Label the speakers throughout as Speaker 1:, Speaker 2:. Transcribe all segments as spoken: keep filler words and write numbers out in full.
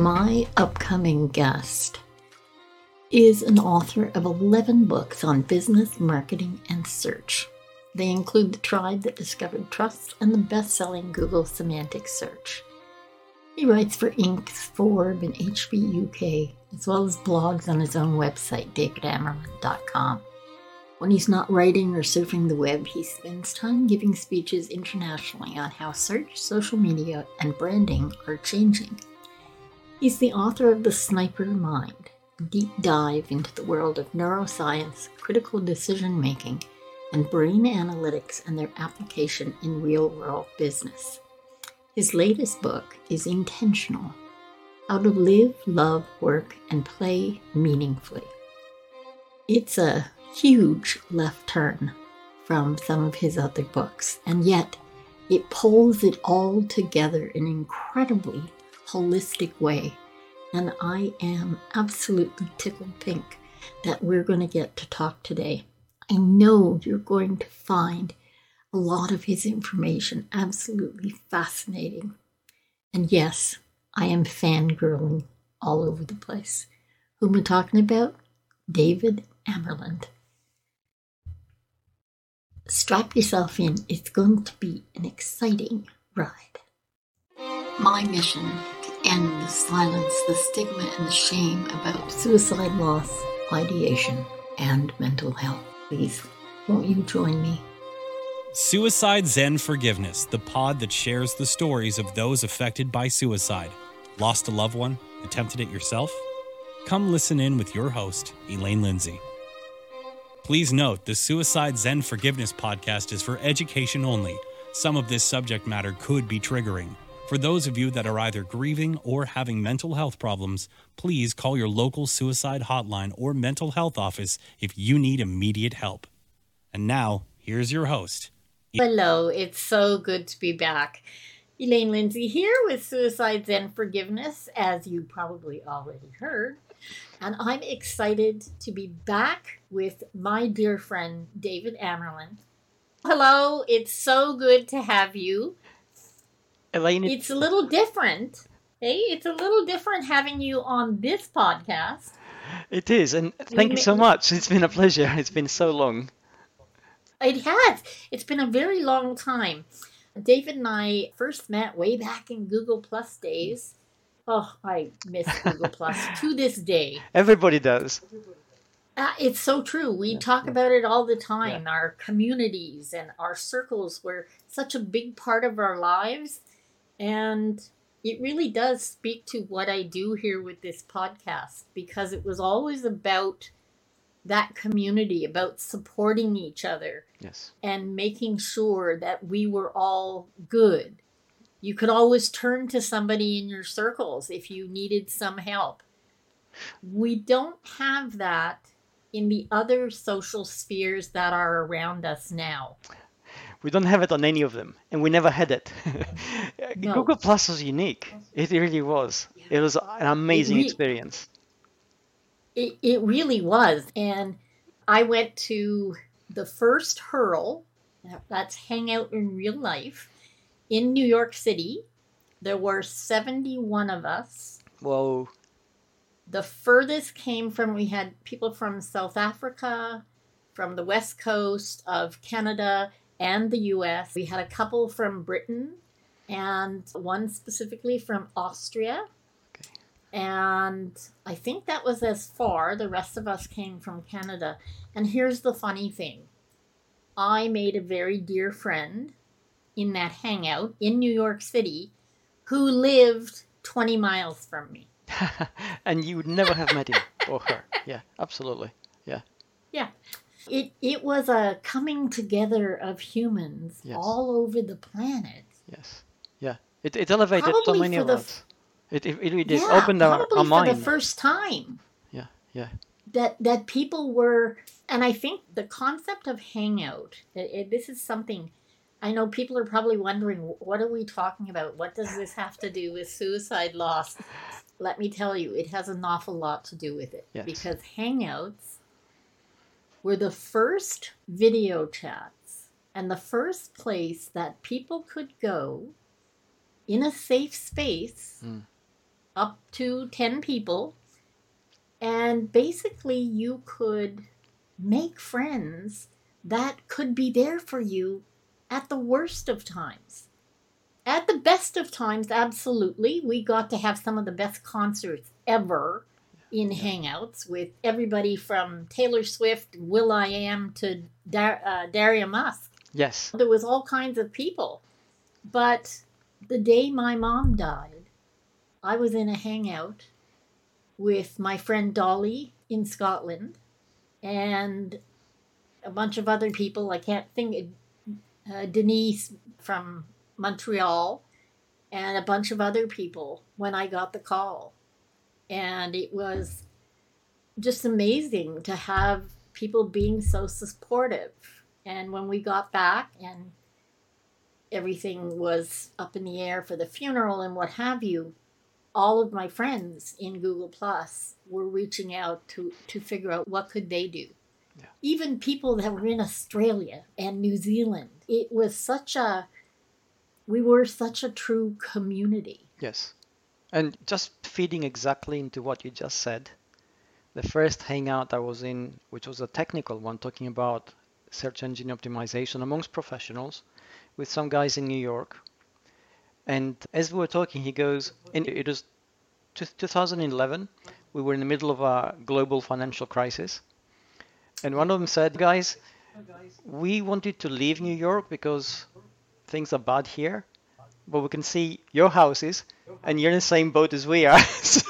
Speaker 1: My upcoming guest is an author of eleven books on business, marketing, and search. They include The Tribe That Discovered Trust and the best-selling Google Semantic Search. He writes for Inc, Forbes, and H B U K, as well as blogs on his own website, david amerland dot com. When he's not writing or surfing the web, he spends time giving speeches internationally on how search, social media, and branding are changing. He's the author of The Sniper Mind, a deep dive into the world of neuroscience, critical decision-making, and brain analytics and their application in real-world business. His latest book is Intentional: How to Live, Love, Work, and Play Meaningfully. It's a huge left turn from some of his other books, and yet it pulls it all together in an incredibly holistic way, and I am absolutely tickled pink that we're going to get to talk today. I know you're going to find a lot of his information absolutely fascinating. And yes, I am fangirling all over the place. Who am I talking about? David Amerland. Strap yourself in. It's going to be an exciting ride. My mission: to end the silence, the stigma, and the shame about suicide loss, ideation, and mental health. Please, won't you join me?
Speaker 2: Suicide Zen Forgiveness, the pod that shares the stories of those affected by suicide. Lost a loved one? Attempted it yourself? Come listen in with your host, Elaine Lindsay. Please note, the Suicide Zen Forgiveness podcast is for education only. Some of this subject matter could be triggering. For those of you that are either grieving or having mental health problems, please call your local suicide hotline or mental health office if you need immediate help. And now, here's your host.
Speaker 1: Hello, it's so good to be back. Elaine Lindsay here with Suicide Zen Forgiveness, as you probably already heard. And I'm excited to be back with my dear friend, David Amerland. Hello, it's so good to have you.
Speaker 3: Elaine,
Speaker 1: it's a little different. Hey, it's a little different having you on this podcast.
Speaker 3: It is, and thank you so much. It's been a pleasure. It's been so long.
Speaker 1: It has. It's been a very long time. David and I first met way back in Google Plus days. Oh, I miss Google Plus to this day.
Speaker 3: Everybody does.
Speaker 1: Uh, it's so true. We
Speaker 3: yeah,
Speaker 1: talk
Speaker 3: yeah.
Speaker 1: about it all the time.
Speaker 3: Yeah.
Speaker 1: Our communities and our circles were such a big part of our lives. And it really does speak to what I do here with this podcast, because it was always about that community, about supporting each other.
Speaker 3: Yes.
Speaker 1: And making sure that we were all good. You could always turn to somebody in your circles if you needed some help. We don't have that in the other social spheres that are around us now.
Speaker 3: We don't have it on any of them, and we never had it.
Speaker 1: No.
Speaker 3: Google Plus was unique. It really was.
Speaker 1: Yeah.
Speaker 3: It was an amazing
Speaker 1: it re-
Speaker 3: experience.
Speaker 1: It, it really was. And I went to the first Hurl, that's Hangout in Real Life, in New York City. There were seventy-one of us.
Speaker 3: Whoa.
Speaker 1: The furthest came from, we had people from South Africa, from the west coast of Canada and the U S. We had a couple from Britain and one specifically from Austria.
Speaker 3: Okay.
Speaker 1: And I think that was as far. The rest of us came from Canada. And here's the funny thing. I made a very dear friend in that hangout in New York City who lived twenty miles from me.
Speaker 3: And you would never have met him or her. Yeah, absolutely. Yeah.
Speaker 1: Yeah. It it was a coming together of humans
Speaker 3: Yes.
Speaker 1: all over the planet.
Speaker 3: Yes. Yeah. It it elevated
Speaker 1: Probably
Speaker 3: so many
Speaker 1: for
Speaker 3: of
Speaker 1: the
Speaker 3: us. It it really did.
Speaker 1: Yeah,
Speaker 3: Opened our,
Speaker 1: probably
Speaker 3: our
Speaker 1: for
Speaker 3: mind.
Speaker 1: the first time.
Speaker 3: Yeah. Yeah.
Speaker 1: That that people were, and I think the concept of hangout, it, it, this is something, I know people are probably wondering, what are we talking about? What does this have to do with suicide loss? Let me tell you, it has an awful lot to do with it.
Speaker 3: Yes.
Speaker 1: Because hangouts were the first video chats and the first place that people could go in a safe space
Speaker 3: Mm.
Speaker 1: up to ten people. And basically, you could make friends that could be there for you at the worst of times. At the best of times, absolutely. We got to have some of the best concerts ever in Hangouts with everybody from Taylor Swift, will.i.am to Dar- uh, Daria Musk.
Speaker 3: Yes.
Speaker 1: There was all kinds of people. But the day my mom died, I was in a hangout with my friend Dolly in Scotland and a bunch of other people. I can't think, uh, Denise from Montreal and a bunch of other people when I got the call. And it was just amazing to have people being so supportive. And when we got back and everything was up in the air for the funeral and what have you, all of my friends in Google Plus were reaching out to, to figure out what could they do. Yeah. Even people that were in Australia and New Zealand. It was such a, we were such a true community.
Speaker 3: Yes. And just feeding exactly into what you just said, the first hangout I was in, which was a technical one, talking about search engine optimization amongst professionals with some guys in New York. And as we were talking, he goes, and it was two thousand eleven, we were in the middle of a global financial crisis. And one of them said, guys, we wanted to leave New York because things are bad here, but we can see your houses and you're in the same boat as we are. So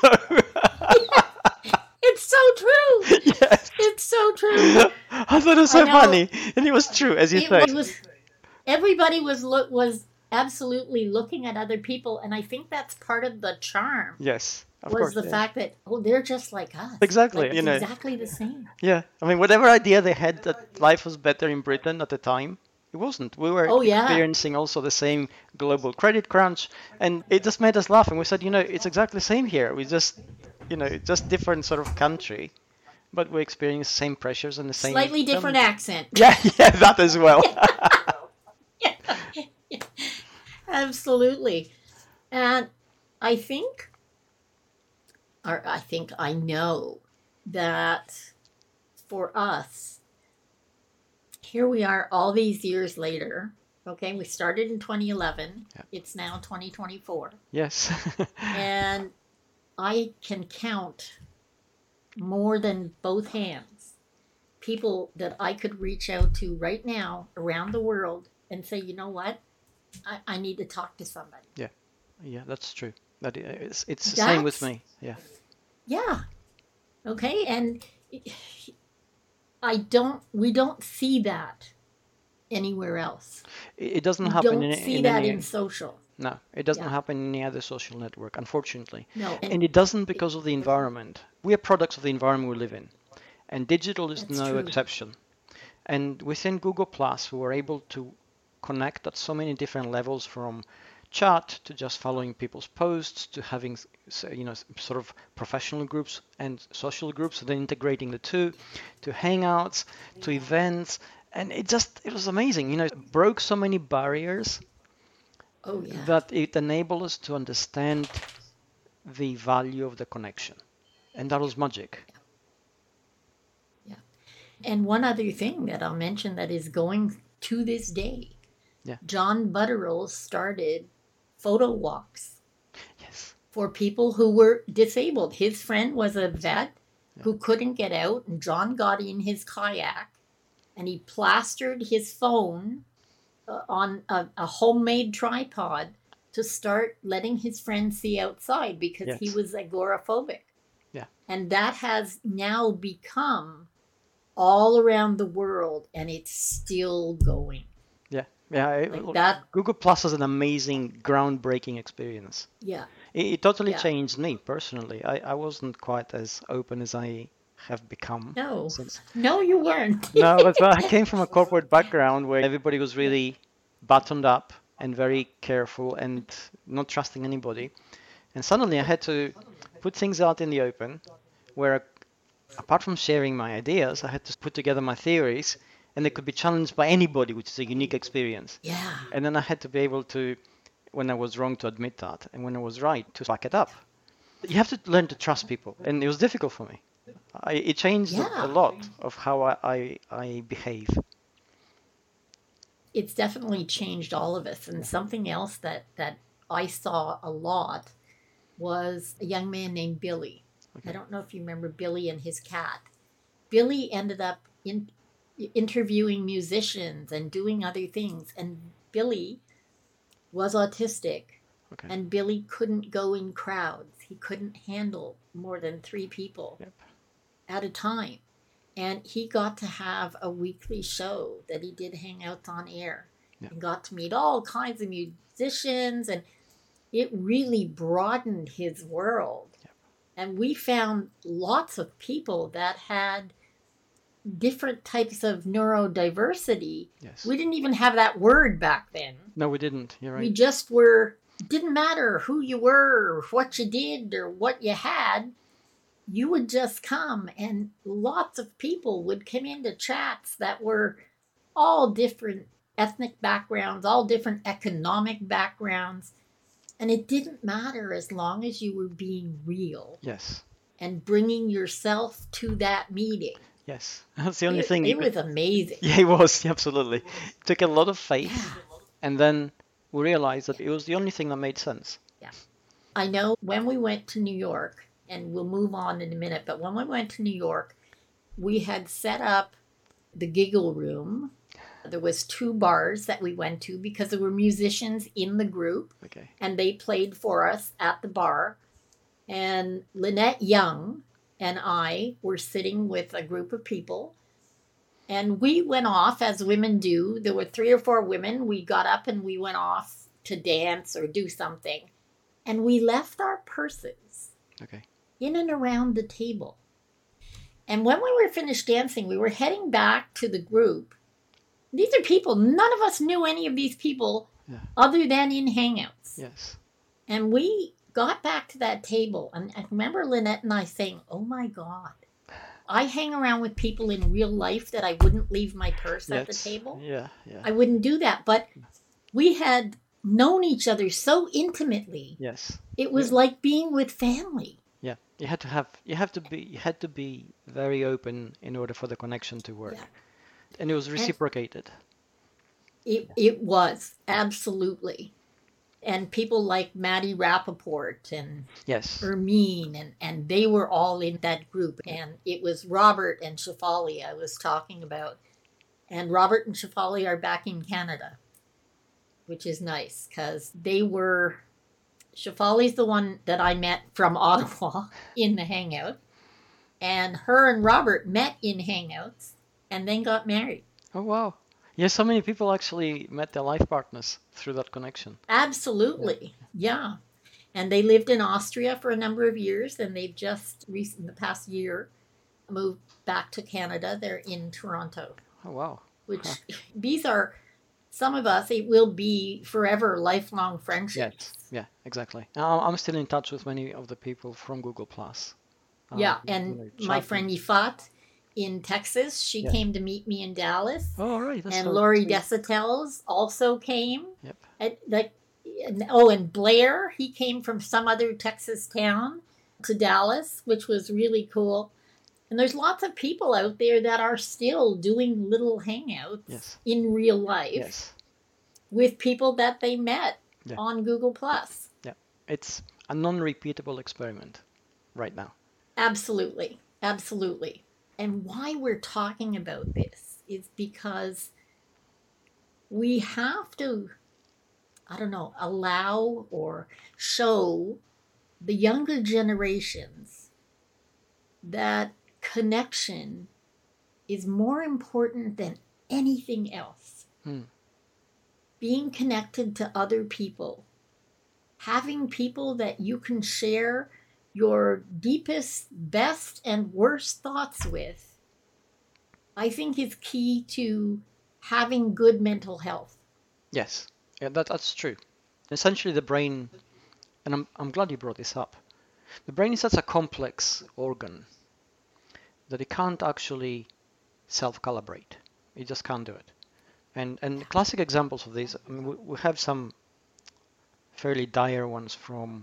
Speaker 1: it's so true.
Speaker 3: Yes.
Speaker 1: It's so true.
Speaker 3: I thought it was so funny. And it was true, as you
Speaker 1: it
Speaker 3: say.
Speaker 1: Was, everybody was lo- was absolutely looking at other people, and I think that's part of the charm.
Speaker 3: Yes, of
Speaker 1: was
Speaker 3: course,
Speaker 1: the
Speaker 3: yeah.
Speaker 1: fact that, oh, they're just like us.
Speaker 3: Exactly,
Speaker 1: like,
Speaker 3: you know,
Speaker 1: exactly the same.
Speaker 3: Yeah, I mean, whatever idea they had that life was better in Britain at the time, it wasn't. We were
Speaker 1: oh, yeah.
Speaker 3: experiencing also the same global credit crunch, and it just made us laugh. And we said, you know, it's exactly the same here. We just, you know, just different sort of country, but we experience the same pressures and the same
Speaker 1: slightly different
Speaker 3: um,
Speaker 1: accent.
Speaker 3: Yeah, yeah, that as well.
Speaker 1: yeah. Yeah. Absolutely. And I think, or I think I know that for us, here we are all these years later. Okay, we started in twenty eleven. Yeah. It's now twenty twenty-four.
Speaker 3: Yes.
Speaker 1: And I can count more than both hands people that I could reach out to right now around the world and say, you know what? I, I need to talk to somebody.
Speaker 3: Yeah, yeah, that's true. That is, it's the
Speaker 1: that's,
Speaker 3: same with me. Yeah.
Speaker 1: Yeah. Okay, and I don't. We don't see that anywhere else.
Speaker 3: It doesn't
Speaker 1: we
Speaker 3: happen.
Speaker 1: Don't
Speaker 3: in,
Speaker 1: see
Speaker 3: in
Speaker 1: that
Speaker 3: any,
Speaker 1: in social.
Speaker 3: No, it doesn't
Speaker 1: yeah.
Speaker 3: happen in any other social network, unfortunately.
Speaker 1: No,
Speaker 3: and, and it doesn't because of the environment. We are products of the environment we live in, and digital is no
Speaker 1: true.
Speaker 3: exception. And within Google Plus, we were able to connect at so many different levels, from chat to just following people's posts to having, you know, sort of professional groups and social groups, and then integrating the two, to hangouts, to events, and it just it was amazing. You know, it broke so many barriers.
Speaker 1: Oh, yeah.
Speaker 3: That it enabled us to understand the value of the connection, and that was magic.
Speaker 1: Yeah. yeah. And one other thing that I'll mention that is going to this day.
Speaker 3: Yeah.
Speaker 1: John Butterill started photo walks.
Speaker 3: Yes.
Speaker 1: For people who were disabled. His friend was a vet
Speaker 3: yeah.
Speaker 1: who couldn't get out, and John got in his kayak and he plastered his phone uh, on a, a homemade tripod to start letting his friends see outside because
Speaker 3: yes.
Speaker 1: he was agoraphobic.
Speaker 3: Yeah.
Speaker 1: And that has now become all around the world, and it's still going.
Speaker 3: Yeah, yeah.
Speaker 1: Like
Speaker 3: look,
Speaker 1: that,
Speaker 3: Google Plus is an amazing, groundbreaking experience.
Speaker 1: Yeah.
Speaker 3: It, it totally
Speaker 1: yeah.
Speaker 3: changed me personally. I, I wasn't quite as open as I have become.
Speaker 1: No,
Speaker 3: since...
Speaker 1: no, you weren't.
Speaker 3: No, but I came from a corporate background where everybody was really buttoned up and very careful and not trusting anybody. And suddenly I had to put things out in the open where, apart from sharing my ideas, I had to put together my theories, and they could be challenged by anybody, which is a unique experience.
Speaker 1: Yeah.
Speaker 3: And then I had to be able to, when I was wrong, to admit that, and when I was right, to back it up. You have to learn to trust people, and it was difficult for me. I, it changed a,
Speaker 1: Yeah.
Speaker 3: a lot of how I, I, I behave.
Speaker 1: It's definitely changed all of us. And something else that, that I saw a lot was a young man named Billy.
Speaker 3: Okay.
Speaker 1: I don't know if you remember Billy and his cat. Billy ended up in, interviewing musicians and doing other things. And Billy was autistic.
Speaker 3: Okay.
Speaker 1: And Billy couldn't go in crowds. He couldn't handle more than three people
Speaker 3: Yep.
Speaker 1: at a time. And he got to have a weekly show that he did hangouts on air.
Speaker 3: Yep.
Speaker 1: And got to meet all kinds of musicians. And it really broadened his world.
Speaker 3: Yep.
Speaker 1: And we found lots of people that had different types of neurodiversity.
Speaker 3: Yes.
Speaker 1: We didn't even have that word back then.
Speaker 3: No, we didn't. You're right.
Speaker 1: We just were, didn't matter who you were, or what you did, or what you had. You would just come, and lots of people would come into chats that were all different ethnic backgrounds, all different economic backgrounds. And it didn't matter as long as you were being real
Speaker 3: Yes.
Speaker 1: and bringing yourself to that meeting.
Speaker 3: Yes. That's the only
Speaker 1: It,
Speaker 3: thing.
Speaker 1: it
Speaker 3: you
Speaker 1: was
Speaker 3: could...
Speaker 1: amazing.
Speaker 3: Yeah, it was. Absolutely. It took a lot of faith.
Speaker 1: Yeah.
Speaker 3: And then we realized that it was the only thing that made sense.
Speaker 1: Yeah. I know when we went to New York, and we'll move on in a minute, but when we went to New York, we had set up the Giggle Room. There was two bars that we went to because there were musicians in the group,
Speaker 3: Okay.
Speaker 1: and they played for us at the bar. And Lynette Young and I were sitting with a group of people, and we went off as women do. There were three or four women. We got up and we went off to dance or do something, and we left our purses
Speaker 3: Okay.
Speaker 1: in and around the table. And when we were finished dancing, we were heading back to the group. These are people, none of us knew any of these people
Speaker 3: Yeah.
Speaker 1: other than in Hangouts.
Speaker 3: Yes.
Speaker 1: And we got back to that table, and I remember Lynette and I saying, oh my God, I hang around with people in real life that I wouldn't leave my purse at the
Speaker 3: Yes.
Speaker 1: table.
Speaker 3: Yeah. Yeah.
Speaker 1: I wouldn't do that. But we had known each other so intimately.
Speaker 3: Yes.
Speaker 1: It was
Speaker 3: Yeah.
Speaker 1: like being with family.
Speaker 3: Yeah. You had to have. You have to be. You had to be very open in order for the connection to work.
Speaker 1: Yeah.
Speaker 3: And it was reciprocated.
Speaker 1: It, it was, absolutely. And people like Maddie Rappaport and
Speaker 3: Yes.
Speaker 1: Ermine, and, and they were all in that group. And it was Robert and Shafali I was talking about. And Robert and Shafali are back in Canada, which is nice because they were... Shafali's the one that I met from Ottawa in the Hangout. And her and Robert met in Hangouts and then got married.
Speaker 3: Oh wow. Yeah, so many people actually met their life partners through that connection.
Speaker 1: Absolutely. Yeah. And they lived in Austria for a number of years, and they've just, recent, in the past year, moved back to Canada. They're in Toronto,
Speaker 3: Oh wow.
Speaker 1: which
Speaker 3: Huh.
Speaker 1: these are, some of us, it will be forever lifelong friendships.
Speaker 3: Yes. Yeah, exactly. Now, I'm still in touch with many of the people from Google Plus. Um,
Speaker 1: Yeah.
Speaker 3: you
Speaker 1: And
Speaker 3: know,
Speaker 1: my
Speaker 3: chatting.
Speaker 1: friend Yifat in Texas, she
Speaker 3: Yeah.
Speaker 1: came to meet me in Dallas.
Speaker 3: Oh, right. That's
Speaker 1: And
Speaker 3: so
Speaker 1: Laurie
Speaker 3: sweet.
Speaker 1: Desautel also came.
Speaker 3: Yep.
Speaker 1: And, like, and, oh, and Blair, he came from some other Texas town to Dallas, which was really cool. And there's lots of people out there that are still doing little hangouts
Speaker 3: Yes.
Speaker 1: in real life
Speaker 3: Yes.
Speaker 1: with people that they met
Speaker 3: Yeah.
Speaker 1: on Google Plus.
Speaker 3: Yeah. It's a non-repeatable experiment right now.
Speaker 1: Absolutely. Absolutely. And why we're talking about this is because we have to, I don't know, allow or show the younger generations that connection is more important than anything else.
Speaker 3: Hmm.
Speaker 1: Being connected to other people, having people that you can share your deepest, best, and worst thoughts with, I think is key to having good mental health.
Speaker 3: Yes. Yeah, that, that's true. Essentially, the brain, and I'm, I'm glad you brought this up, the brain is such a complex organ that it can't actually self-calibrate. It just can't do it. And and classic examples of this, I mean, we, we have some fairly dire ones from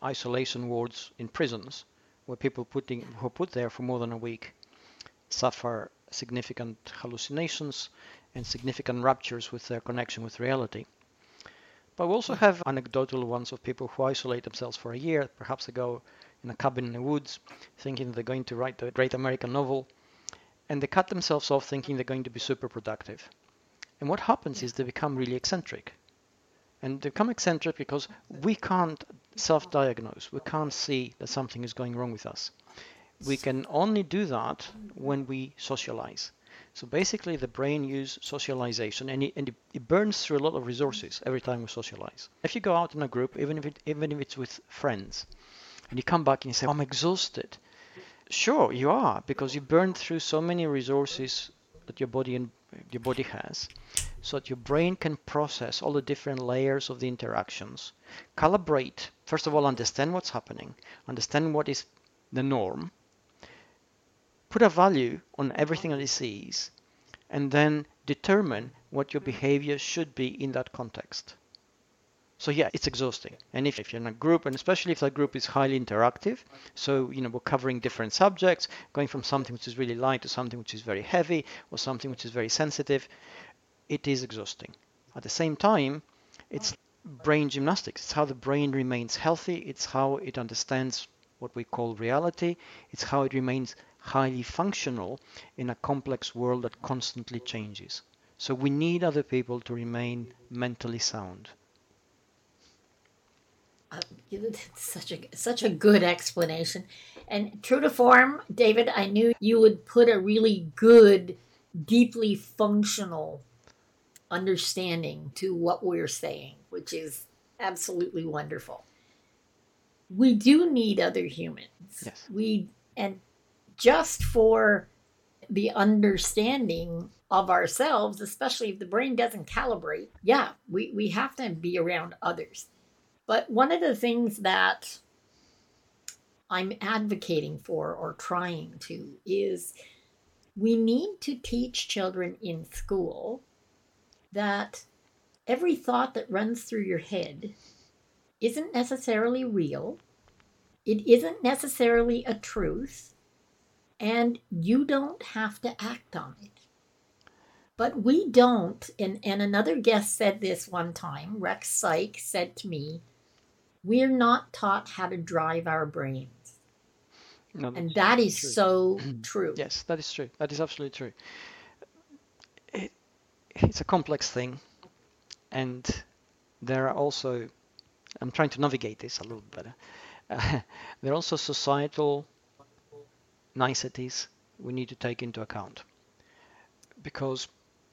Speaker 3: isolation wards in prisons, where people putting, who are put there for more than a week suffer significant hallucinations and significant ruptures with their connection with reality. But we also have anecdotal ones of people who isolate themselves for a year. Perhaps they go in a cabin in the woods thinking they're going to write the great American novel, and they cut themselves off thinking they're going to be super productive. And what happens is they become really eccentric. And they become eccentric because we can't self-diagnose. We can't see that something is going wrong with us. We can only do that when we socialize. So basically the brain uses socialization, and, it, and it, it burns through a lot of resources every time we socialize. If you go out in a group, even if, it, even if it's with friends, and you come back and you say, I'm exhausted. Sure, you are, because you burned through so many resources that your body and your body has, so that your brain can process all the different layers of the interactions, calibrate, first of all, understand what's happening, understand what is the norm, put a value on everything that it sees, and then determine what your behavior should be in that context. So yeah, it's exhausting. And if, if you're in a group, and especially if that group is highly interactive, so you know we're covering different subjects, going from something which is really light to something which is very heavy, or something which is very sensitive, it is exhausting. At the same time, it's brain gymnastics. It's how the brain remains healthy. It's how it understands what we call reality. It's how it remains highly functional in a complex world that constantly changes. So we need other people to remain mentally sound.
Speaker 1: Uh, it's such a such a good explanation, and true to form, David, I knew you would put a really good, deeply functional understanding to what we're saying, which is absolutely wonderful. We do need other humans.
Speaker 3: Yes.
Speaker 1: We and just for the understanding of ourselves, especially if the brain doesn't calibrate, yeah, we, we have to be around others. But one of the things that I'm advocating for or trying to is we need to teach children in school that every thought that runs through your head isn't necessarily real. It isn't necessarily a truth, and you don't have to act on it. But we don't, and, and another guest said this one time, Rex Syke said to me, we're not taught how to drive our brains.
Speaker 3: No,
Speaker 1: and that is
Speaker 3: true.
Speaker 1: so true.
Speaker 3: Yes, that is true. That is absolutely true. It, it's a complex thing. And there are also, I'm trying to navigate this a little better. Uh, there are also societal niceties we need to take into account. Because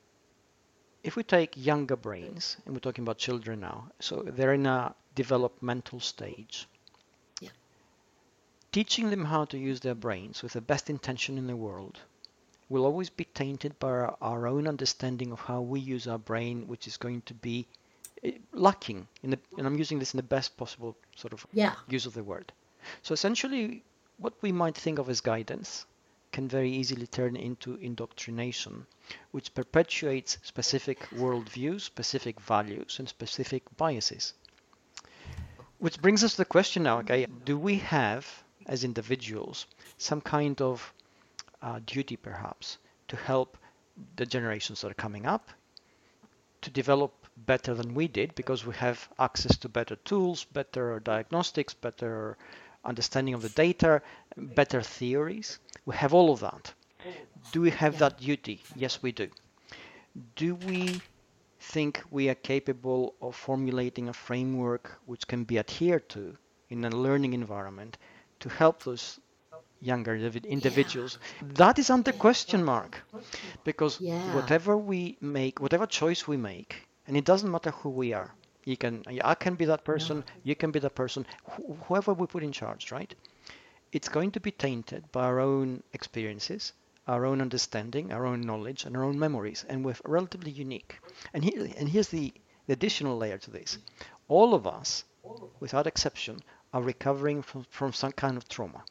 Speaker 3: if we take younger brains, and we're talking about children now, so they're in a developmental stage.
Speaker 1: Yeah.
Speaker 3: Teaching them how to use their brains with the best intention in the world will always be tainted by our, our own understanding of how we use our brain, which is going to be lacking, in the, and I'm using this in the best possible sort of
Speaker 1: yeah.
Speaker 3: use of the word. So essentially, what we might think of as guidance can very easily turn into indoctrination, which perpetuates specific worldviews, specific values, and specific biases. Which brings us to the question now, okay, do we have, as individuals, some kind of uh, duty perhaps to help the generations that are coming up to develop better than we did, because we have access to better tools, better diagnostics, better understanding of the data, better theories? We have all of that. Do we have
Speaker 1: Yeah.
Speaker 3: that duty? Yes, we do. Do we think we are capable of formulating a framework which can be adhered to in a learning environment to help those younger individuals? Yeah. That is under question mark, because
Speaker 1: Yeah.
Speaker 3: whatever we make, whatever choice we make, and it doesn't matter who we are. You can, I can be that person, no. You can be that person, wh- whoever we put in charge, right? It's going to be tainted by our own experiences, our own understanding, our own knowledge, and our own memories, and we're relatively unique. And, here, and here's the, the additional layer to this. All of us, without exception, are recovering from, from some kind of trauma.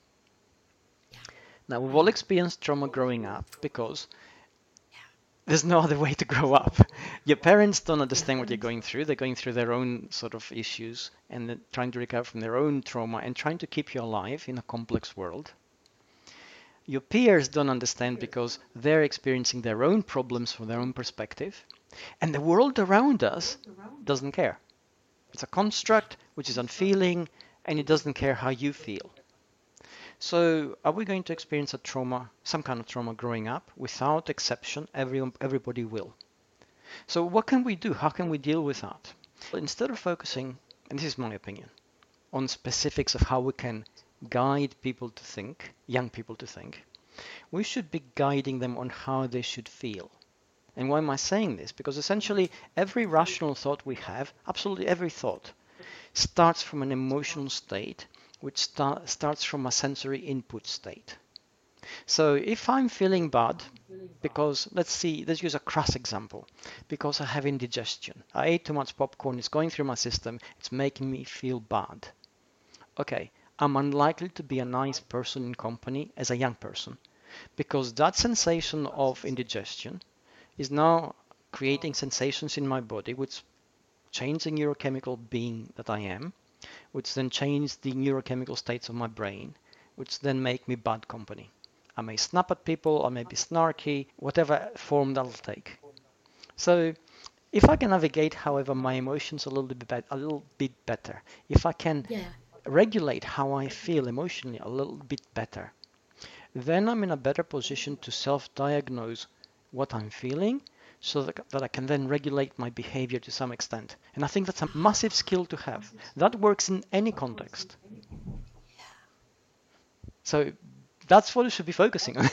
Speaker 3: Now, we've all experienced trauma growing up because there's no other way to grow up. Your parents don't understand what you're going through. They're going through their own sort of issues and they're trying to recover from their own trauma and trying to keep you alive in a complex world. Your peers don't understand because they're experiencing their own problems from their own perspective. And the world around us doesn't care. It's a construct which is unfeeling and it doesn't care how you feel. So are we going to experience a trauma, some kind of trauma growing up? Without exception, everyone, everybody will. So what can we do? How can we deal with that? Instead of focusing, and this is my opinion, on specifics of how we can guide people to think, young people to think, we should be guiding them on how they should feel. And why am I saying this? Because essentially every rational thought we have, absolutely every thought, starts from an emotional state, which start, starts from a sensory input state. So if I'm feeling bad, because let's see, let's use a crass example, because I have indigestion. I ate too much popcorn, it's going through my system, it's making me feel bad. Okay, I'm unlikely to be a nice person in company as a young person, because that sensation of indigestion is now creating sensations in my body which change the neurochemical being that I am, which then change the neurochemical states of my brain, which then make me bad company. I may snap at people, I may be snarky, whatever form that'll take. So if I can navigate, however, my emotions a little bit, be- a little bit better, if I can yeah. regulate how I feel emotionally a little bit better, then I'm in a better position to self-diagnose what I'm feeling so that, that I can then regulate my behavior to some extent. And I think that's a massive skill to have. That works in any context. So that's what we should be focusing on.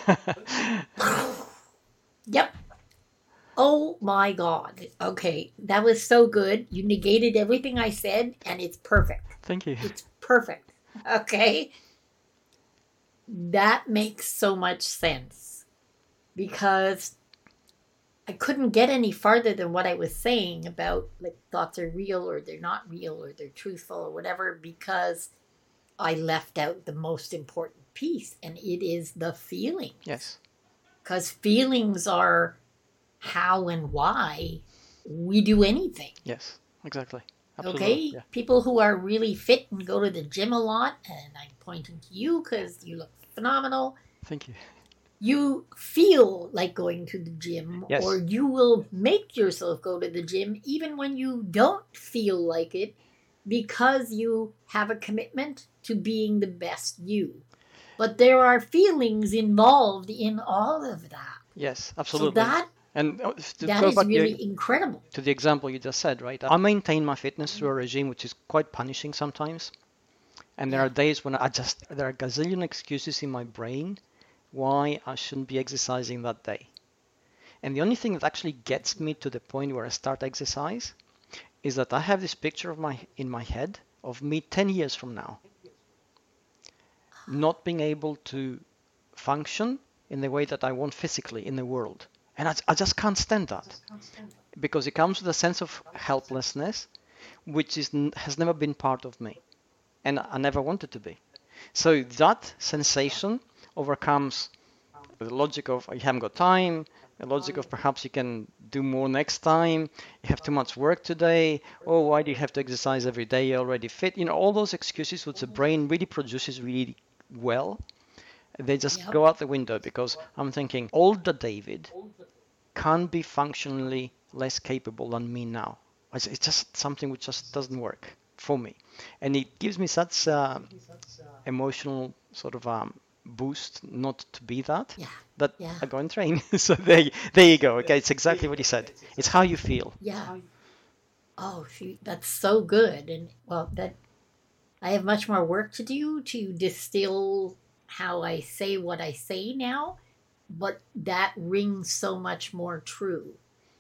Speaker 1: Yep. Oh my God. Okay. That was so good. You negated everything I said and it's perfect.
Speaker 3: Thank you.
Speaker 1: It's perfect. Okay. That makes so much sense because I couldn't get any farther than what I was saying about like thoughts are real or they're not real or they're truthful or whatever because I left out the most important piece and it is the feeling.
Speaker 3: Yes.
Speaker 1: Because feelings are how and why we do anything.
Speaker 3: Yes, exactly. Absolutely.
Speaker 1: Okay?
Speaker 3: Yeah.
Speaker 1: People who are really fit and go to the gym a lot, and I'm pointing to you because you look phenomenal.
Speaker 3: Thank you.
Speaker 1: You feel like going to the gym,
Speaker 3: yes.
Speaker 1: or you will make yourself go to the gym even when you don't feel like it because you have a commitment to being the best you. But there are feelings involved in all of that.
Speaker 3: Yes, absolutely.
Speaker 1: So that,
Speaker 3: and to
Speaker 1: that
Speaker 3: go
Speaker 1: is
Speaker 3: back
Speaker 1: really
Speaker 3: to,
Speaker 1: incredible.
Speaker 3: To the example you just said, right? I maintain my fitness through a regime which is quite punishing sometimes. And there
Speaker 1: yeah.
Speaker 3: are days when I just, there are a gazillion excuses in my brain why I shouldn't be exercising that day. And the only thing that actually gets me to the point where I start exercise is that I have this picture of my in my head of me ten years from now not being able to function in the way that I want physically in the world. And I, I just can't stand that because it comes with a sense of helplessness which is has never been part of me and I never wanted to be. So that sensation overcomes the logic of you haven't got time, the logic of perhaps you can do more next time, you have too much work today, oh, why do you have to exercise every day, you're already fit, you know, all those excuses which the brain really produces really well, they just yep. go out the window because I'm thinking older David can't be functionally less capable than me now. It's just something which just doesn't work for me. And it gives me such uh, emotional sort of um, boost not to be that,
Speaker 1: yeah.
Speaker 3: that
Speaker 1: yeah.
Speaker 3: I go and train. So there, there you go. Okay, it's exactly what he said. It's how you feel.
Speaker 1: Yeah. Oh, see, that's so good. And well, that I have much more work to do to distill how I say what I say now, but that rings so much more true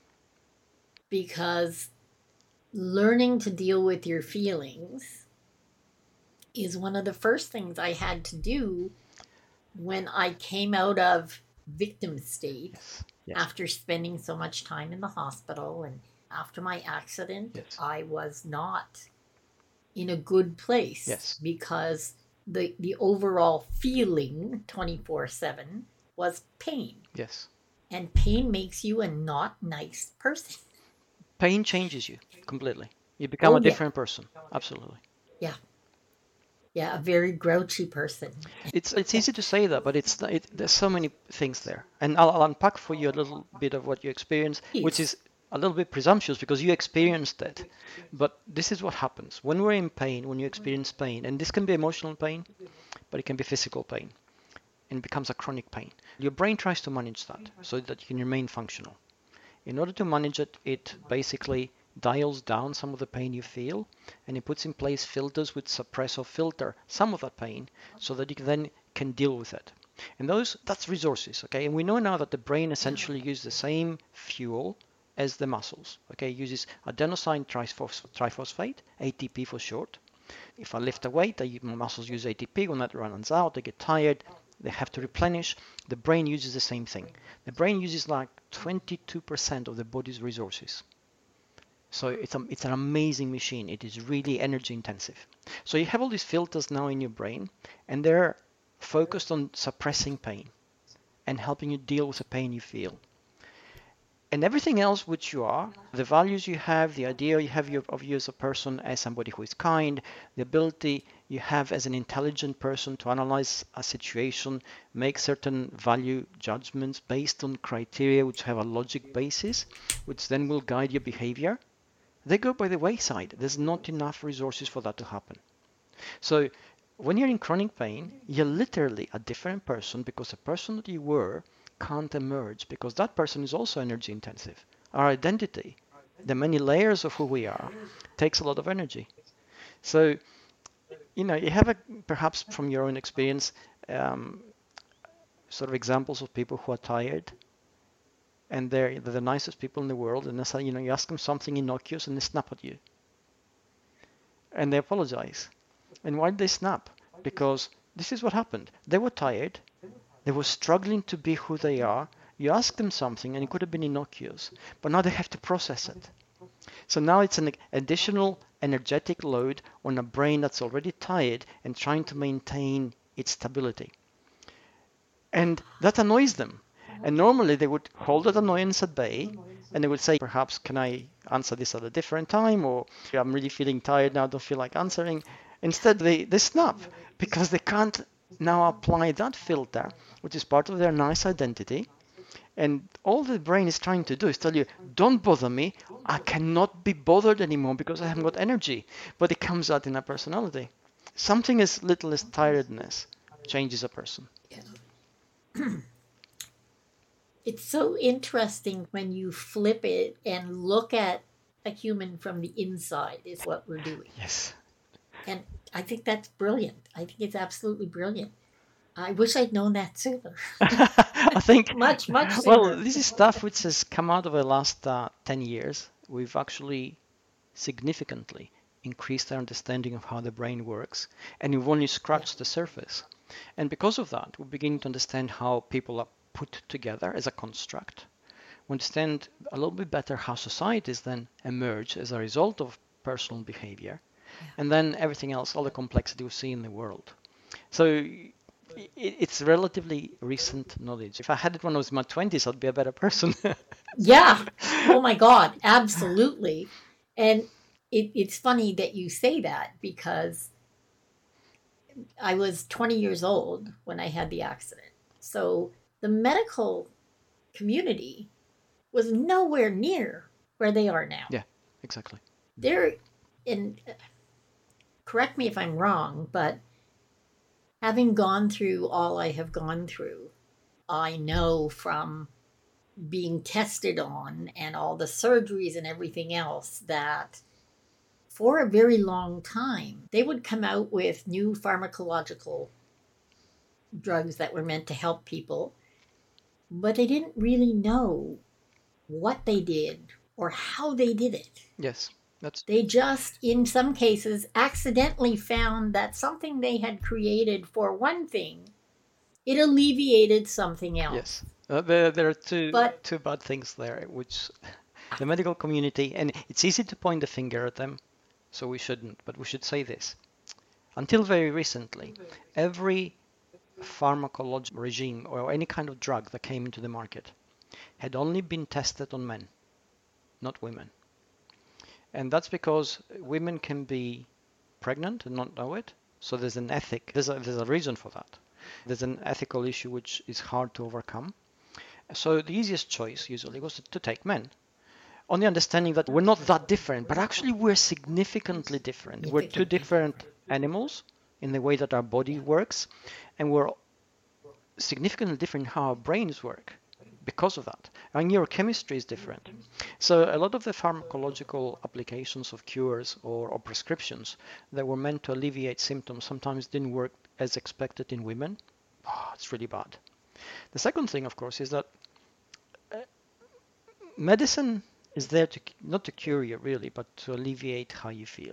Speaker 1: because learning to deal with your feelings is one of the first things I had to do when I came out of victim state
Speaker 3: yes. Yes.
Speaker 1: after spending so much time in the hospital and after my accident.
Speaker 3: Yes.
Speaker 1: I was not in a good place
Speaker 3: yes.
Speaker 1: because the the overall feeling twenty-four seven was pain.
Speaker 3: Yes.
Speaker 1: And pain makes you a not nice person.
Speaker 3: Pain changes you completely. You become
Speaker 1: Oh,
Speaker 3: a
Speaker 1: yeah.
Speaker 3: different person. Absolutely.
Speaker 1: Yeah. Yeah. A very grouchy person.
Speaker 3: It's it's easy to say that, but it's it, there's so many things there, and I'll, I'll unpack for you a little bit of what you experience, which
Speaker 1: Please.
Speaker 3: is a little bit presumptuous because you experienced it. But this is what happens when we're in pain, when you experience pain, and this can be emotional pain, but it can be physical pain, and it becomes a chronic pain. Your brain tries to manage that so that you can remain functional. In order to manage it, it basically dials down some of the pain you feel, and it puts in place filters which suppress or filter some of that pain so that you can then can deal with it. And those, that's resources, okay? And we know now that the brain essentially uses the same fuel as the muscles, okay? It uses adenosine triphosphate, A T P for short. If I lift a weight, the muscles use A T P. When that runs out, they get tired, they have to replenish. The brain uses the same thing. The brain uses like twenty-two percent of the body's resources. So it's, a, it's an amazing machine. It is really energy intensive. So you have all these filters now in your brain, and they're focused on suppressing pain and helping you deal with the pain you feel. And everything else which you are, the values you have, the idea you have of you as a person, as somebody who is kind, the ability you have as an intelligent person to analyze a situation, make certain value judgments based on criteria which have a logic basis, which then will guide your behavior, they go by the wayside. There's not enough resources for that to happen. So when you're in chronic pain, you're literally a different person because the person that you were can't emerge because that person is also energy intensive. Our identity, the many layers of who we are, takes a lot of energy. So, you know, you have a, perhaps from your own experience, um, sort of examples of people who are tired and they're, they're the nicest people in the world, and that's how, you know, you ask them something innocuous and they snap at you. And they apologize. And why did they snap? Because this is what happened. They were tired. They were struggling to be who they are. You ask them something and it could have been innocuous, but now they have to process it. So now it's an additional energetic load on a brain that's already tired and trying to maintain its stability. And that annoys them. And normally they would hold that annoyance at bay and they would say, perhaps, can I answer this at a different time? Or I'm really feeling tired now, I don't feel like answering. Instead, they, they snap because they can't now apply that filter, which is part of their nice identity. And all the brain is trying to do is tell you, don't bother me. I cannot be bothered anymore because I haven't got energy. But it comes out in a personality. Something as little as tiredness changes a person.
Speaker 1: Yeah. It's so interesting when you flip it and look at a human from the inside is what we're doing.
Speaker 3: Yes.
Speaker 1: And I think that's brilliant. I think it's absolutely brilliant. I wish I'd known that sooner.
Speaker 3: I think
Speaker 1: much, much sooner.
Speaker 3: Well, this is stuff which has come out over the last uh, ten years. We've actually significantly increased our understanding of how the brain works, and we've only scratched yeah. the surface. And because of that, we're beginning to understand how people are put together as a construct. We understand a little bit better how societies then emerge as a result of personal behavior, yeah. and then everything else, all the complexity we see in the world. So it's relatively recent knowledge. If I had it when I was in my twenties, I'd be a better person.
Speaker 1: Yeah. Oh my God. Absolutely. And it, it's funny that you say that because I was twenty years old when I had the accident. So the medical community was nowhere near where they are now.
Speaker 3: Yeah, exactly.
Speaker 1: They're in, correct me if I'm wrong, but having gone through all I have gone through, I know from being tested on and all the surgeries and everything else that for a very long time, they would come out with new pharmacological drugs that were meant to help people, but they didn't really know what they did or how they did it.
Speaker 3: Yes. That's...
Speaker 1: They just, in some cases, accidentally found that something they had created for one thing, it alleviated something else.
Speaker 3: Yes, uh, there, there are two,
Speaker 1: but,
Speaker 3: two bad things there, which the medical community, and it's easy to point the finger at them, so we shouldn't, but we should say this. Until very recently, every pharmacological regime or any kind of drug that came into the market had only been tested on men, not women. And that's because women can be pregnant and not know it. So there's an ethic, there's a, there's a reason for that. There's an ethical issue which is hard to overcome. So the easiest choice usually was to, to take men, on the understanding that we're not that different, but actually we're significantly different. We're two different animals in the way that our body works, and we're significantly different in how our brains work because of that. Our neurochemistry is different. So a lot of the pharmacological applications of cures or, or prescriptions that were meant to alleviate symptoms sometimes didn't work as expected in women. Oh, it's really bad. The second thing, of course, is that uh, medicine is there to not to cure you really, but to alleviate how you feel.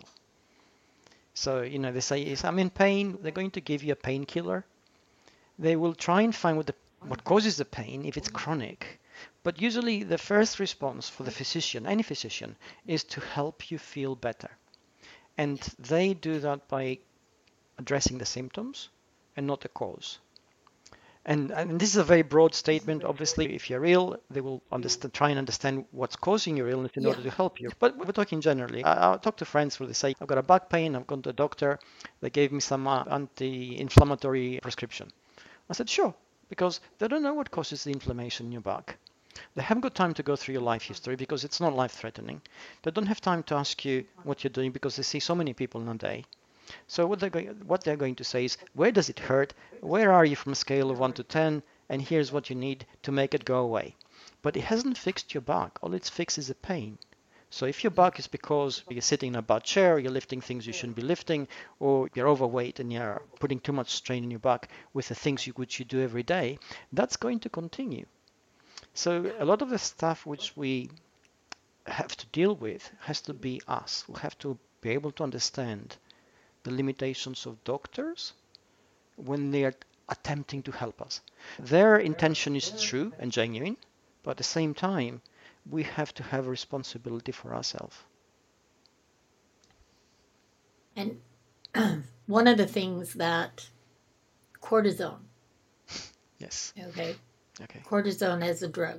Speaker 3: So, you know, they say, if I'm in pain, they're going to give you a painkiller. They will try and find what the what causes the pain if it's chronic. But usually the first response for the physician, any physician, is to help you feel better. And they do that by addressing the symptoms and not the cause. And, and this is a very broad statement. Obviously, if you're ill, they will understand, try and understand what's causing your illness in yeah. order to help you. But we're talking generally. I, I'll talk to friends where they say, I've got a back pain, I've gone to a doctor, they gave me some uh, anti-inflammatory prescription. I said, sure, because they don't know what causes the inflammation in your back. They haven't got time to go through your life history because it's not life-threatening. They don't have time to ask you what you're doing because they see so many people in a day. So what they're going, what they're going to say is, where does it hurt? Where are you from a scale of one to ten? And here's what you need to make it go away. But it hasn't fixed your back. All it's fixed is the pain. So if your back is because you're sitting in a bad chair, you're lifting things you shouldn't be lifting, or you're overweight and you're putting too much strain in your back with the things you, which you do every day, that's going to continue. So a lot of the stuff which we have to deal with has to be us. We have to be able to understand the limitations of doctors when they are attempting to help us. Their intention is true and genuine, but at the same time, we have to have a responsibility for ourselves.
Speaker 1: And one of the things that cortisone.
Speaker 3: Yes.
Speaker 1: Okay.
Speaker 3: Okay.
Speaker 1: Cortisone as a drug.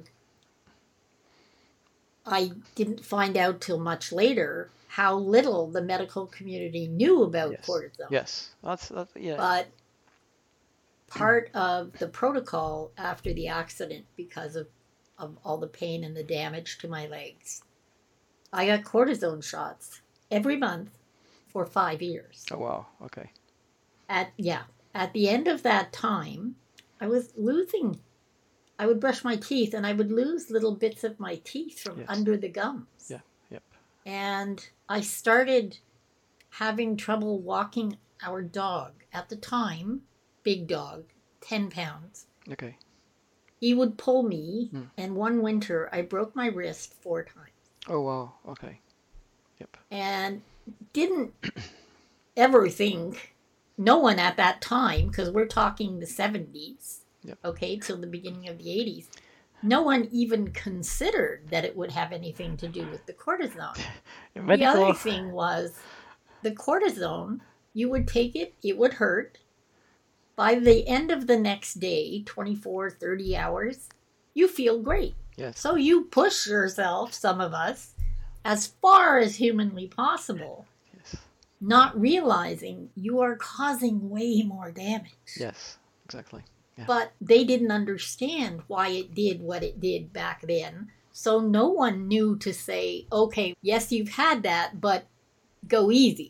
Speaker 1: I didn't find out till much later how little the medical community knew about
Speaker 3: yes.
Speaker 1: cortisone.
Speaker 3: Yes, that's, that's yeah.
Speaker 1: But part of the protocol after the accident, because of, of all the pain and the damage to my legs, I got cortisone shots every month for five years.
Speaker 3: Oh wow! Okay.
Speaker 1: At yeah, at the end of that time, I was losing. I would brush my teeth, and I would lose little bits of my teeth from
Speaker 3: yes.
Speaker 1: under the gums.
Speaker 3: Yeah. Yep.
Speaker 1: And I started having trouble walking our dog. At the time, big dog, ten pounds.
Speaker 3: Okay.
Speaker 1: He would pull me,
Speaker 3: hmm.
Speaker 1: and one winter I broke my wrist four times.
Speaker 3: Oh, wow. Okay. Yep.
Speaker 1: And didn't ever think, no one at that time, because we're talking the seventies,
Speaker 3: yep.
Speaker 1: okay, till the beginning of the eighties, no one even considered that it would have anything to do with the cortisone.
Speaker 3: Medical...
Speaker 1: The other thing was the cortisone, you would take it, it would hurt. By the end of the next day, twenty-four, thirty hours, you feel great.
Speaker 3: Yes.
Speaker 1: So you push yourself, some of us, as far as humanly possible,
Speaker 3: yes.
Speaker 1: not realizing you are causing way more damage.
Speaker 3: Yes, exactly. Yeah.
Speaker 1: But they didn't understand why it did what it did back then. So no one knew to say, okay, yes, you've had that, but go easy.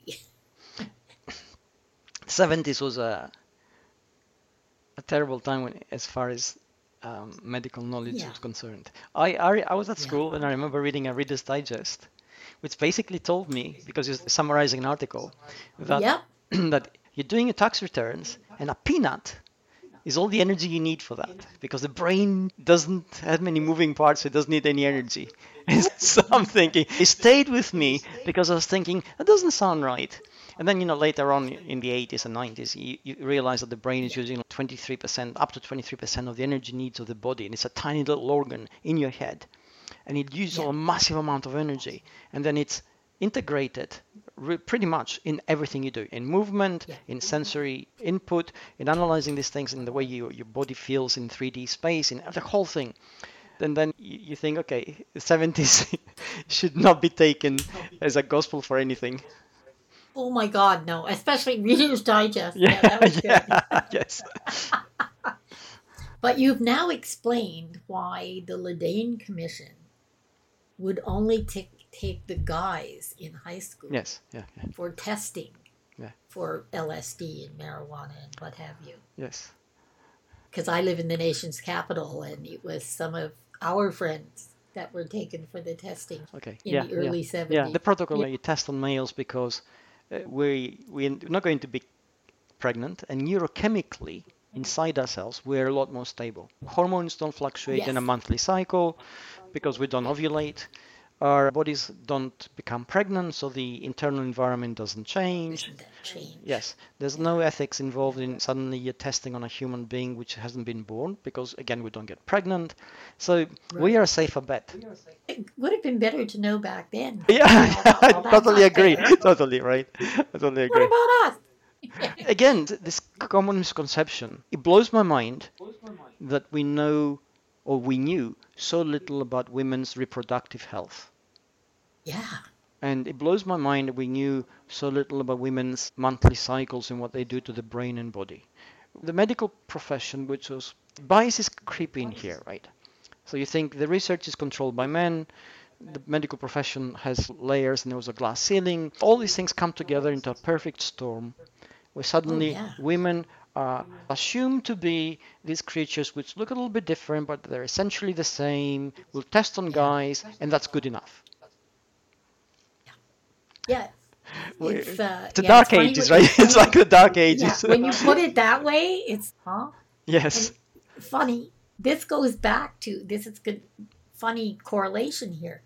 Speaker 3: seventies was a, a terrible time when, as far as um, medical knowledge
Speaker 1: yeah.
Speaker 3: was concerned. I, I, I was at
Speaker 1: yeah.
Speaker 3: school and I remember reading a Reader's Digest, which basically told me, because it's summarizing an article, that,
Speaker 1: yep.
Speaker 3: that you're doing your tax returns and a peanut is all the energy you need for that, because the brain doesn't have many moving parts, so it doesn't need any energy. And so I'm thinking, it stayed with me because I was thinking, that doesn't sound right. And then, you know, later on in the eighties and nineties, you, you realize that the brain is using twenty-three percent, up to twenty-three percent of the energy needs of the body. And it's a tiny little organ in your head. And it uses yeah. a massive amount of energy. And then it's integrated re- pretty much in everything you do, in movement, yeah. in sensory input, in analyzing these things, in the way you, your body feels in three D space, in the whole thing. And then you, you think, okay, the seventies should not be taken as a gospel for anything.
Speaker 1: Oh my God, no! Especially Reader's Digest.
Speaker 3: Yeah,
Speaker 1: Yeah, that was good.
Speaker 3: yeah, yes.
Speaker 1: But you've now explained why the Ledane Commission would only take take the guys in high school
Speaker 3: Yes, yeah, yeah,
Speaker 1: for testing
Speaker 3: yeah,
Speaker 1: for L S D and marijuana and what have you.
Speaker 3: yes.
Speaker 1: Because I live in the nation's capital, and it was some of our friends that were taken for the testing
Speaker 3: Okay,
Speaker 1: in
Speaker 3: yeah,
Speaker 1: the early
Speaker 3: yeah.
Speaker 1: seventies.
Speaker 3: Yeah, the protocol
Speaker 1: Yeah.
Speaker 3: that you test on males because uh, we, we're not going to be pregnant, and neurochemically, inside ourselves, we're a lot more stable. Hormones don't fluctuate in a
Speaker 1: Yes.
Speaker 3: monthly cycle because we don't ovulate. Our bodies don't become pregnant, so the internal environment doesn't change.
Speaker 1: Isn't that change?
Speaker 3: Yes, there's no ethics involved in suddenly you're testing on a human being which hasn't been born because, again, we don't get pregnant. So we
Speaker 1: Right.
Speaker 3: are a safer bet.
Speaker 1: It would have been better to know back then.
Speaker 3: Yeah,
Speaker 1: Well,
Speaker 3: I
Speaker 1: well, that's
Speaker 3: totally
Speaker 1: not
Speaker 3: agree.
Speaker 1: fair.
Speaker 3: Totally right. I totally
Speaker 1: What
Speaker 3: agree.
Speaker 1: about us?
Speaker 3: Again, th- this common misconception, it blows my mind that we know or we knew so little about women's reproductive health.
Speaker 1: Yeah.
Speaker 3: And it blows my mind that we knew so little about women's monthly cycles and what they do to the brain and body. The medical profession, which was biases creep in here, right? So you think the research is controlled by men, the medical profession has layers and there was a glass ceiling. All these things come together into a perfect storm where suddenly
Speaker 1: yeah.
Speaker 3: women are assumed to be these creatures which look a little bit different, but they're essentially the same. We'll test on guys, and that's good enough.
Speaker 1: Yeah.
Speaker 3: We-
Speaker 1: It's, uh,
Speaker 3: The
Speaker 1: yeah,
Speaker 3: dark
Speaker 1: it's funny
Speaker 3: ages,
Speaker 1: when you-
Speaker 3: right? It's like the dark
Speaker 1: Yeah,
Speaker 3: ages.
Speaker 1: when you put it that way, it's huh?
Speaker 3: Yes.
Speaker 1: Funny. This goes back to this is good funny correlation here.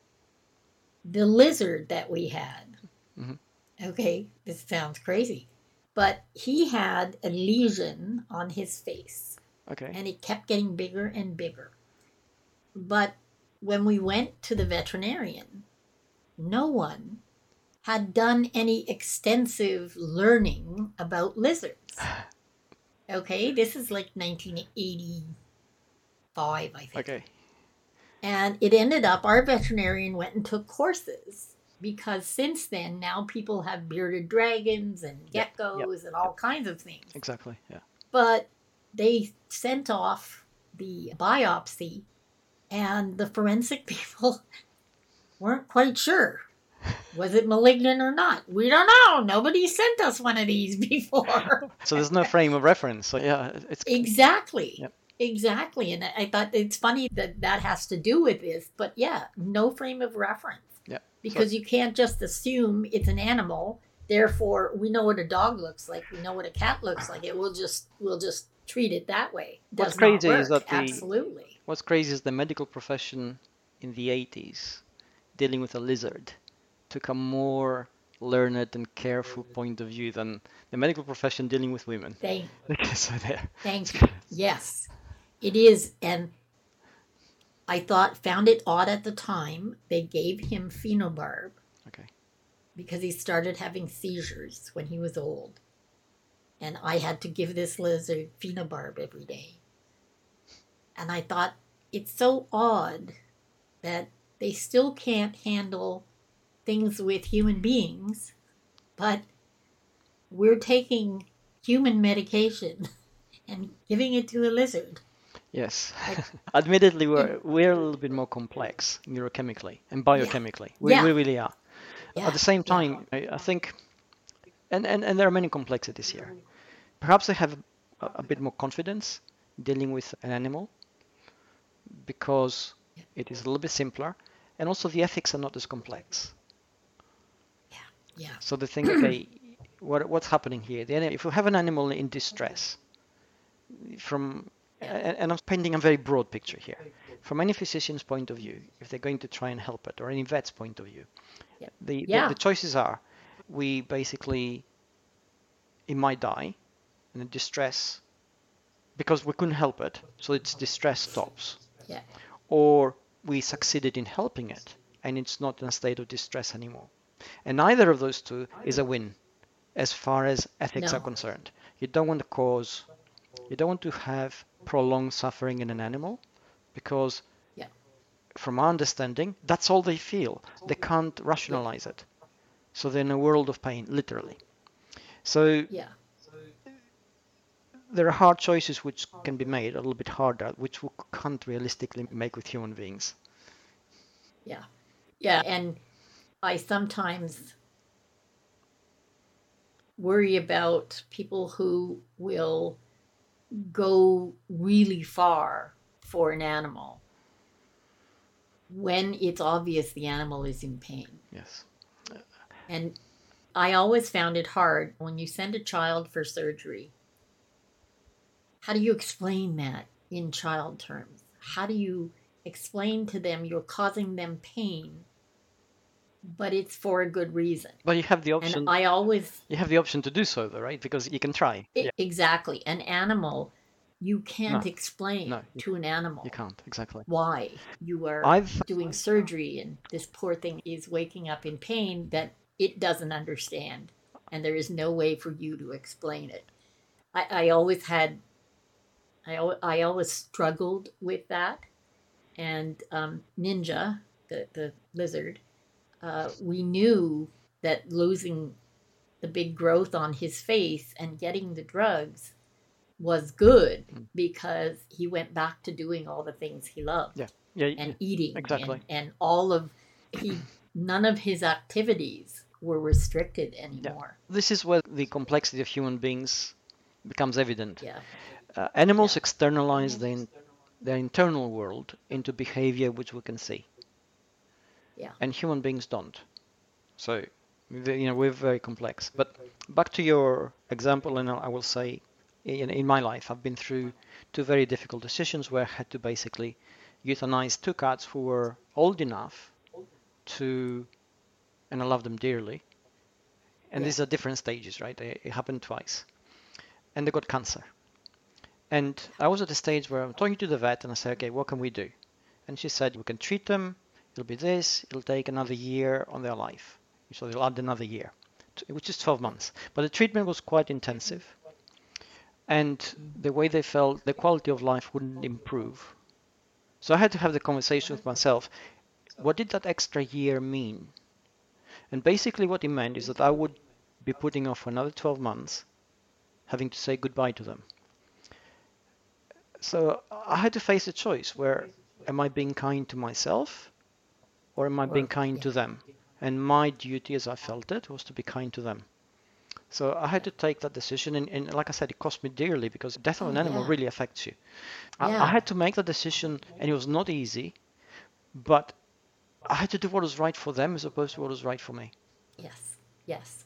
Speaker 1: The lizard that we had.
Speaker 3: Mhm.
Speaker 1: Okay, this sounds crazy. But he had a lesion on his face,
Speaker 3: Okay.
Speaker 1: and it kept getting bigger and bigger. But when we went to the veterinarian, no one had done any extensive learning about lizards. Okay, this is like nineteen eighty-five, I think.
Speaker 3: Okay.
Speaker 1: And it ended up, our veterinarian went and took courses because since then, now people have bearded dragons and
Speaker 3: Yep,
Speaker 1: geckos and all kinds of things.
Speaker 3: Exactly. Yeah.
Speaker 1: But they sent off the biopsy, and the forensic people weren't quite sure. Was it malignant or not? We don't know. Nobody sent us one of these before.
Speaker 3: So there's no frame of reference. So yeah, it's
Speaker 1: Exactly.
Speaker 3: Yep.
Speaker 1: Exactly. And I thought it's funny that that has to do with this. But yeah, no frame of reference.
Speaker 3: yeah.
Speaker 1: Because you can't just assume it's an animal. Therefore, we know what a dog looks like. We know what a cat looks like. It will just we'll just treat it that way.
Speaker 3: What's
Speaker 1: Does not
Speaker 3: crazy is
Speaker 1: work.
Speaker 3: that the-
Speaker 1: Absolutely.
Speaker 3: What's crazy is the medical profession in the eighties dealing with a lizard took a more learned and careful point of view than the medical profession dealing with women.
Speaker 1: Thank
Speaker 3: So there.
Speaker 1: Thank you. Yes, it is. And I thought, found it odd at the time. They gave him phenobarb
Speaker 3: Okay.
Speaker 1: because he started having seizures when he was old. And I had to give this lizard phenobarb every day. And I thought, it's so odd that they still can't handle things with human beings, but we're taking human medication and giving it to a lizard.
Speaker 3: Yes. Admittedly, we're we're a little bit more complex neurochemically and biochemically. We,
Speaker 1: Yeah.
Speaker 3: we really are.
Speaker 1: Yeah,
Speaker 3: At the same
Speaker 1: yeah.
Speaker 3: time, I, I think, and, and, and there are many complexities here. Perhaps I have a, a bit more confidence dealing with an animal because it is a little bit simpler, and also the ethics are not as complex.
Speaker 1: Yeah.
Speaker 3: So they think, okay, what what what's happening here? The, ani- if you have an animal in distress, from and, and I'm painting a very broad picture here, from any physician's point of view, if they're going to try and help it, or any vet's point of view,
Speaker 1: Yeah.
Speaker 3: the,
Speaker 1: Yeah.
Speaker 3: the the choices are, we basically, it might die, and the distress, because we couldn't help it, so its distress stops,
Speaker 1: Yeah.
Speaker 3: or we succeeded in helping it, and it's not in a state of distress anymore. And neither of those two is a win as far as ethics
Speaker 1: No.
Speaker 3: are concerned. You don't want to cause, you don't want to have prolonged suffering in an animal because
Speaker 1: Yeah.
Speaker 3: from our understanding, that's all they feel. They can't rationalize it. So they're in a world of pain, literally. So
Speaker 1: Yeah.
Speaker 3: there are hard choices which can be made, a little bit harder, which we can't realistically make with human beings.
Speaker 1: Yeah. Yeah. And I sometimes worry about people who will go really far for an animal when it's obvious the animal is in pain.
Speaker 3: Yes.
Speaker 1: And I always found it hard when you send a child for surgery. How do you explain that in child terms? How do you explain to them you're causing them pain, but it's for a good reason?
Speaker 3: But you have the option.
Speaker 1: And I always
Speaker 3: you have the option to do so, though, right? Because you can try.
Speaker 1: it,
Speaker 3: Yeah.
Speaker 1: Exactly. An animal, you can't
Speaker 3: No.
Speaker 1: explain
Speaker 3: No,
Speaker 1: to an animal
Speaker 3: You can't, exactly.
Speaker 1: why you are
Speaker 3: I've
Speaker 1: doing surgery and this poor thing is waking up in pain that it doesn't understand, and there is no way for you to explain it. I, I always had, I, al- I always struggled with that. And um, Ninja, the, the lizard, uh, we knew that losing the big growth on his face and getting the drugs was good because he went back to doing all the things he loved.
Speaker 3: Yeah. Yeah.
Speaker 1: And eating
Speaker 3: Exactly.
Speaker 1: and, and all of he none of his activities were restricted anymore.
Speaker 3: This is where the complexity of human beings becomes evident.
Speaker 1: Yeah.
Speaker 3: Uh, animals
Speaker 1: Yeah.
Speaker 3: externalize their, in, their internal world into behavior which we can see.
Speaker 1: Yeah.
Speaker 3: And human beings don't. So, you know, we're very complex. But back to your example, and I will say, in, in my life, I've been through two very difficult decisions where I had to basically euthanize two cats who were old enough to, and I love them dearly. And
Speaker 1: Yeah.
Speaker 3: these are different stages, right? It, it happened twice. And they got cancer. And I was at a stage where I'm talking to the vet and I said, okay, what can we do? And she said, we can treat them. It'll be this. It'll take another year on their life. So they'll add another year, which is twelve months. But the treatment was quite intensive. And the way they felt, the quality of life wouldn't improve. So I had to have the conversation with myself. What did that extra year mean? And basically what it meant is that I would be putting off for another twelve months, having to say goodbye to them. So I had to face a choice where am I being kind to myself or am I
Speaker 1: Or-
Speaker 3: being kind
Speaker 1: yeah.
Speaker 3: to them? And my duty, as I felt it, was to be kind to them. So I had to take that decision, and, and like I said, it cost me dearly because death of
Speaker 1: Oh,
Speaker 3: an animal
Speaker 1: yeah.
Speaker 3: really affects you. I,
Speaker 1: Yeah.
Speaker 3: I had to make that decision, and it was not easy, but I had to do what was right for them as opposed to what was right for me.
Speaker 1: Yes. Yes.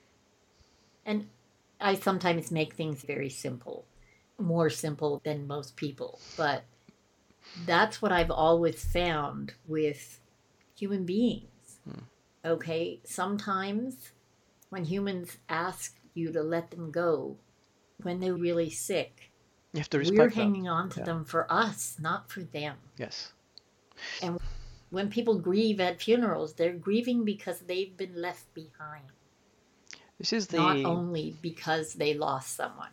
Speaker 1: And I sometimes make things very simple, more simple than most people, but that's what I've always found with human beings. Okay, sometimes when humans ask you to let them go, when they're really sick,
Speaker 3: You have to respect
Speaker 1: we're
Speaker 3: that.
Speaker 1: hanging on to
Speaker 3: Yeah.
Speaker 1: them for us, not for them.
Speaker 3: Yes.
Speaker 1: And when people grieve at funerals, they're grieving because they've been left behind,
Speaker 3: This is the.
Speaker 1: not only because they lost someone.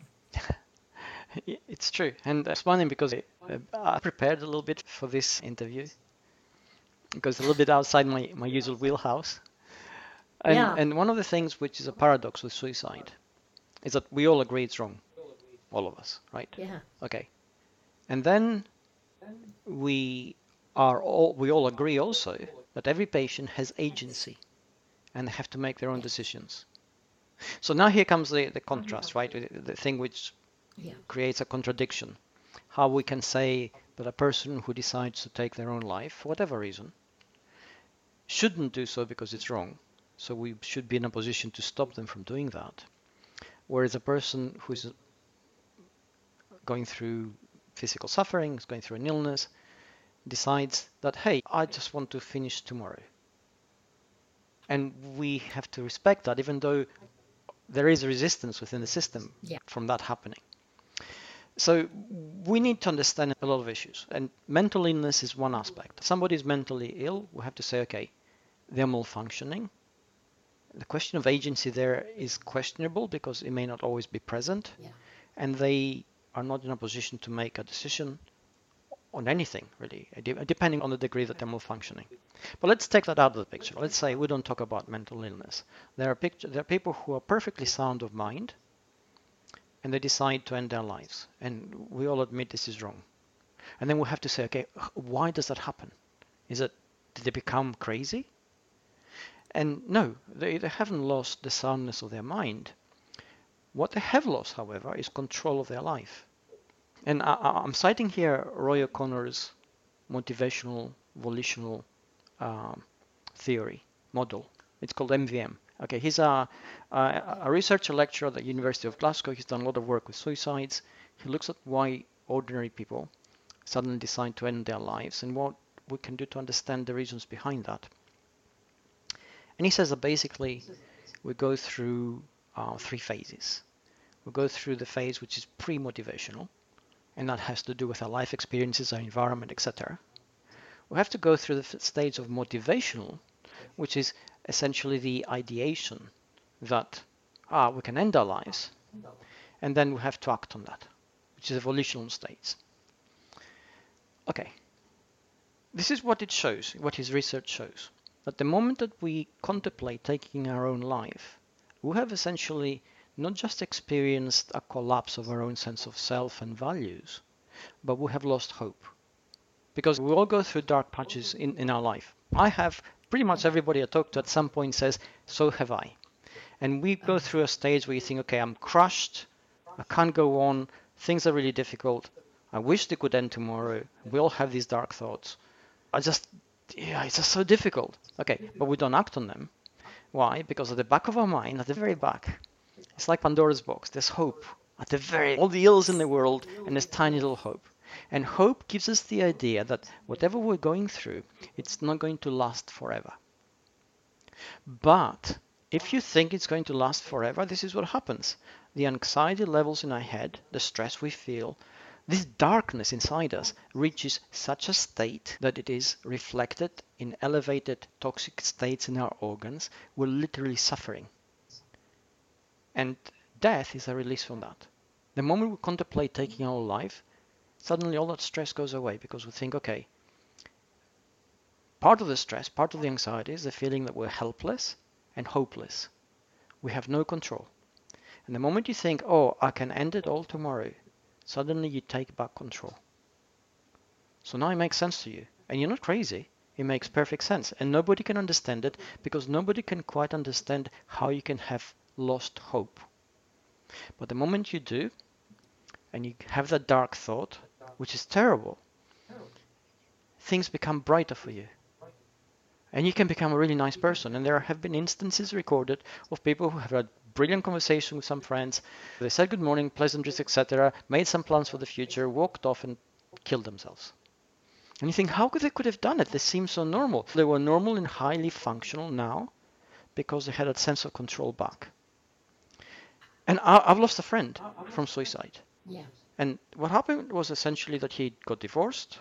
Speaker 3: It's true, and it's funny because I, uh, I prepared a little bit for this interview because it's a little bit outside my, my usual wheelhouse. And,
Speaker 1: Yeah.
Speaker 3: and one of the things which is a paradox with suicide is that we all agree it's wrong, all of us, right?
Speaker 1: Yeah.
Speaker 3: Okay, and then we are all we all agree also that every patient has agency, and they have to make their own decisions. So now here comes the, the contrast, right? The, the thing which
Speaker 1: Yeah.
Speaker 3: creates a contradiction. How we can say that a person who decides to take their own life, for whatever reason, shouldn't do so because it's wrong. So we should be in a position to stop them from doing that. Whereas a person who's going through physical suffering, is going through an illness, decides that, hey, I just want to finish tomorrow. And we have to respect that, even though there is resistance within the system
Speaker 1: Yeah.
Speaker 3: from that happening. So we need to understand a lot of issues, and mental illness is one aspect. Somebody is mentally ill, we have to say, okay, they're malfunctioning. The question of agency there is questionable because it may not always be present,
Speaker 1: Yeah.
Speaker 3: and they are not in a position to make a decision on anything, really, depending on the degree that they're malfunctioning. But let's take that out of the picture. Let's say we don't talk about mental illness. There are, picture, there are people who are perfectly sound of mind, and they decide to end their lives. And we all admit this is wrong. And then we have to say, okay, why does that happen? Is it, did they become crazy? And no, they, they haven't lost the soundness of their mind. What they have lost, however, is control of their life. And I, I'm citing here Roy O'Connor's motivational volitional um, theory model. It's called M V M. Okay, he's a, a, a researcher lecturer at the University of Glasgow. He's done a lot of work with suicides. He looks at why ordinary people suddenly decide to end their lives and what we can do to understand the reasons behind that. And he says that basically we go through uh, three phases. We go through the phase which is pre-motivational, and that has to do with our life experiences, our environment, et cetera. We have to go through the stage of motivational, which is essentially the ideation that ah, we can end our lives, and then we have to act on that, which is a volitional state. Okay, this is what it shows, what his research shows. That the moment that we contemplate taking our own life, we have essentially not just experienced a collapse of our own sense of self and values, but we have lost hope. Because we all go through dark patches in, in our life. I have, pretty much everybody I talk to at some point says, so have I. And we go through a stage where you think, okay, I'm crushed, I can't go on, things are really difficult, I wish they could end tomorrow. We all have these dark thoughts. I just, yeah, it's just so difficult. Okay, but we don't act on them. Why? Because at the back of our mind, at the very back, it's like Pandora's box. There's hope at the very, all the ills in the world, and there's tiny little hope. And hope gives us the idea that whatever we're going through, it's not going to last forever. But if you think it's going to last forever, this is what happens. The anxiety levels in our head, the stress we feel, this darkness inside us reaches such a state that it is reflected in elevated toxic states in our organs. We're literally suffering. And death is a release from that. The moment we contemplate taking our life, suddenly all that stress goes away because we think, okay, part of the stress, part of the anxiety is the feeling that we're helpless and hopeless. We have no control. And the moment you think, oh, I can end it all tomorrow, suddenly you take back control. So now it makes sense to you. And you're not crazy. It makes perfect sense. And nobody can understand it because nobody can quite understand how you can have lost hope. But the moment you do, and you have that dark thought, which is terrible, things become brighter for you. And you can become a really nice person. And there have been instances recorded of people who have had brilliant conversation with some friends. They said good morning, pleasantries, et cetera, made some plans for the future, walked off and killed themselves. And you think, how could they could have done it? This seems so normal. They were normal and highly functional now because they had a sense of control back. And I, I've lost a friend from suicide.
Speaker 1: Yeah.
Speaker 3: And what happened was essentially that he got divorced.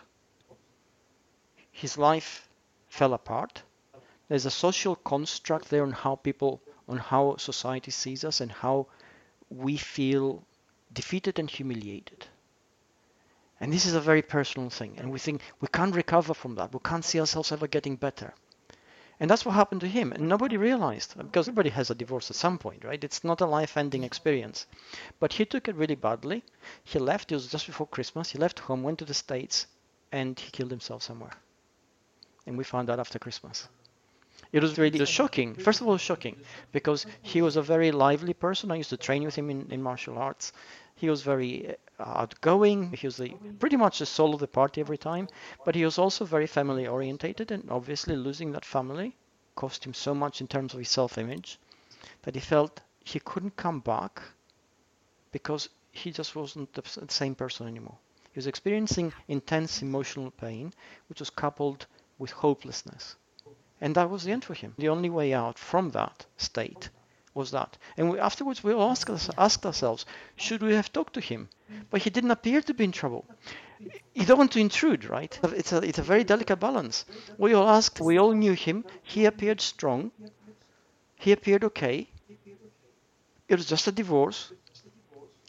Speaker 3: His life fell apart. There's a social construct there on how people, on how society sees us and how we feel defeated and humiliated. And this is a very personal thing. And we think we can't recover from that. We can't see ourselves ever getting better. And that's what happened to him. And nobody realized, because everybody has a divorce at some point, right? It's not a life-ending experience. But he took it really badly. He left, it was just before Christmas. He left home, went to the States, and he killed himself somewhere. And we found out after Christmas. It was really it was shocking. First of all, it was shocking because he was a very lively person. I used to train with him in, in martial arts. He was very uh, outgoing. He was the, pretty much the soul of the party every time. But he was also very family orientated, and obviously losing that family cost him so much in terms of his self-image that he felt he couldn't come back because he just wasn't the same person anymore. He was experiencing intense emotional pain, which was coupled with hopelessness. And that was the end for him. The only way out from that state was that. And we, afterwards we all asked, us, asked ourselves, should we have talked to him? But he didn't appear to be in trouble. You don't want to intrude, right? It's a, it's a very delicate balance. We all asked, we all knew him. He appeared strong. He appeared okay. It was just a divorce.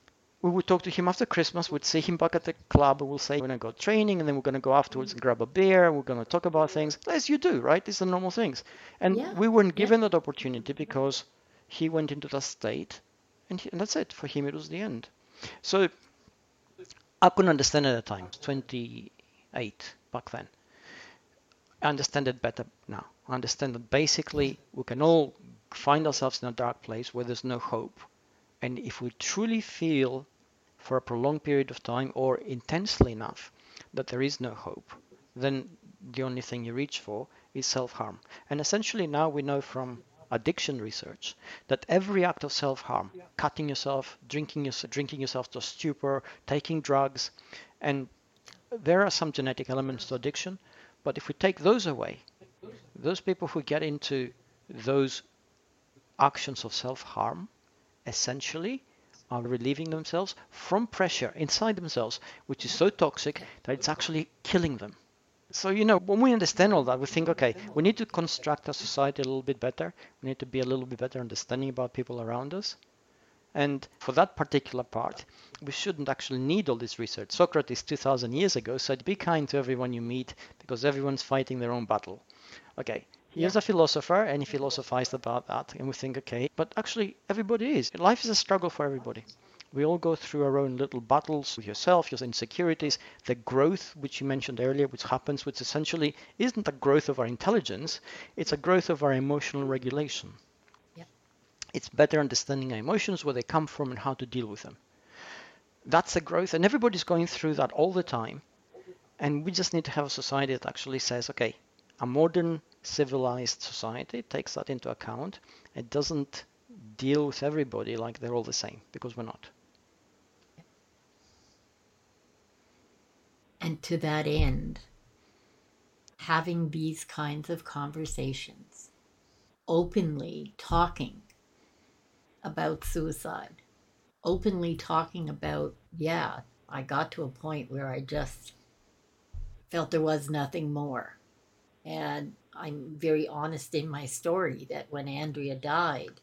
Speaker 3: we would talk to him after Christmas. We'd see him back at the club. We'll say, we're going to go training, and then we're going to go afterwards and grab a beer. We're going to talk about things, as you do, right? These are normal things. And
Speaker 1: Yeah.
Speaker 3: we weren't
Speaker 1: Yeah.
Speaker 3: given that opportunity because he went into that state, and, he, and that's it. For him, it was the end. So I couldn't understand at the time. I was twenty-eight back then. I understand it better now. I understand that basically we can all find ourselves in a dark place where there's no hope. And if we truly feel for a prolonged period of time or intensely enough that there is no hope, then the only thing you reach for is self-harm. And essentially now we know from addiction research that every act of self-harm, cutting yourself, drinking, yourself, drinking yourself to a stupor, taking drugs, and there are some genetic elements to addiction, but if we take those away, those people who get into those actions of self-harm essentially are relieving themselves from pressure inside themselves, which is so toxic that it's actually killing them. So, you know, when we understand all that, we think, okay, we need to construct our society a little bit better. We need to be a little bit better understanding about people around us. And for that particular part, we shouldn't actually need all this research. Socrates two thousand years ago said, be kind to everyone you meet because everyone's fighting their own battle. Okay, here's
Speaker 1: Yeah.
Speaker 3: a philosopher and he philosophized about that. And we think, okay, but actually everybody is. Life is a struggle for everybody. We all go through our own little battles with yourself, your insecurities, the growth, which you mentioned earlier, which happens, which essentially isn't a growth of our intelligence, it's a growth of our emotional regulation.
Speaker 1: Yep.
Speaker 3: It's better understanding our emotions, where they come from and how to deal with them. That's a growth, and everybody's going through that all the time. And we just need to have a society that actually says, okay, a modern civilized society takes that into account. It doesn't deal with everybody like they're all the same, because we're not.
Speaker 1: And to that end, having these kinds of conversations, openly talking about suicide, openly talking about, yeah, I got to a point where I just felt there was nothing more. And I'm very honest in my story that when Andrea died,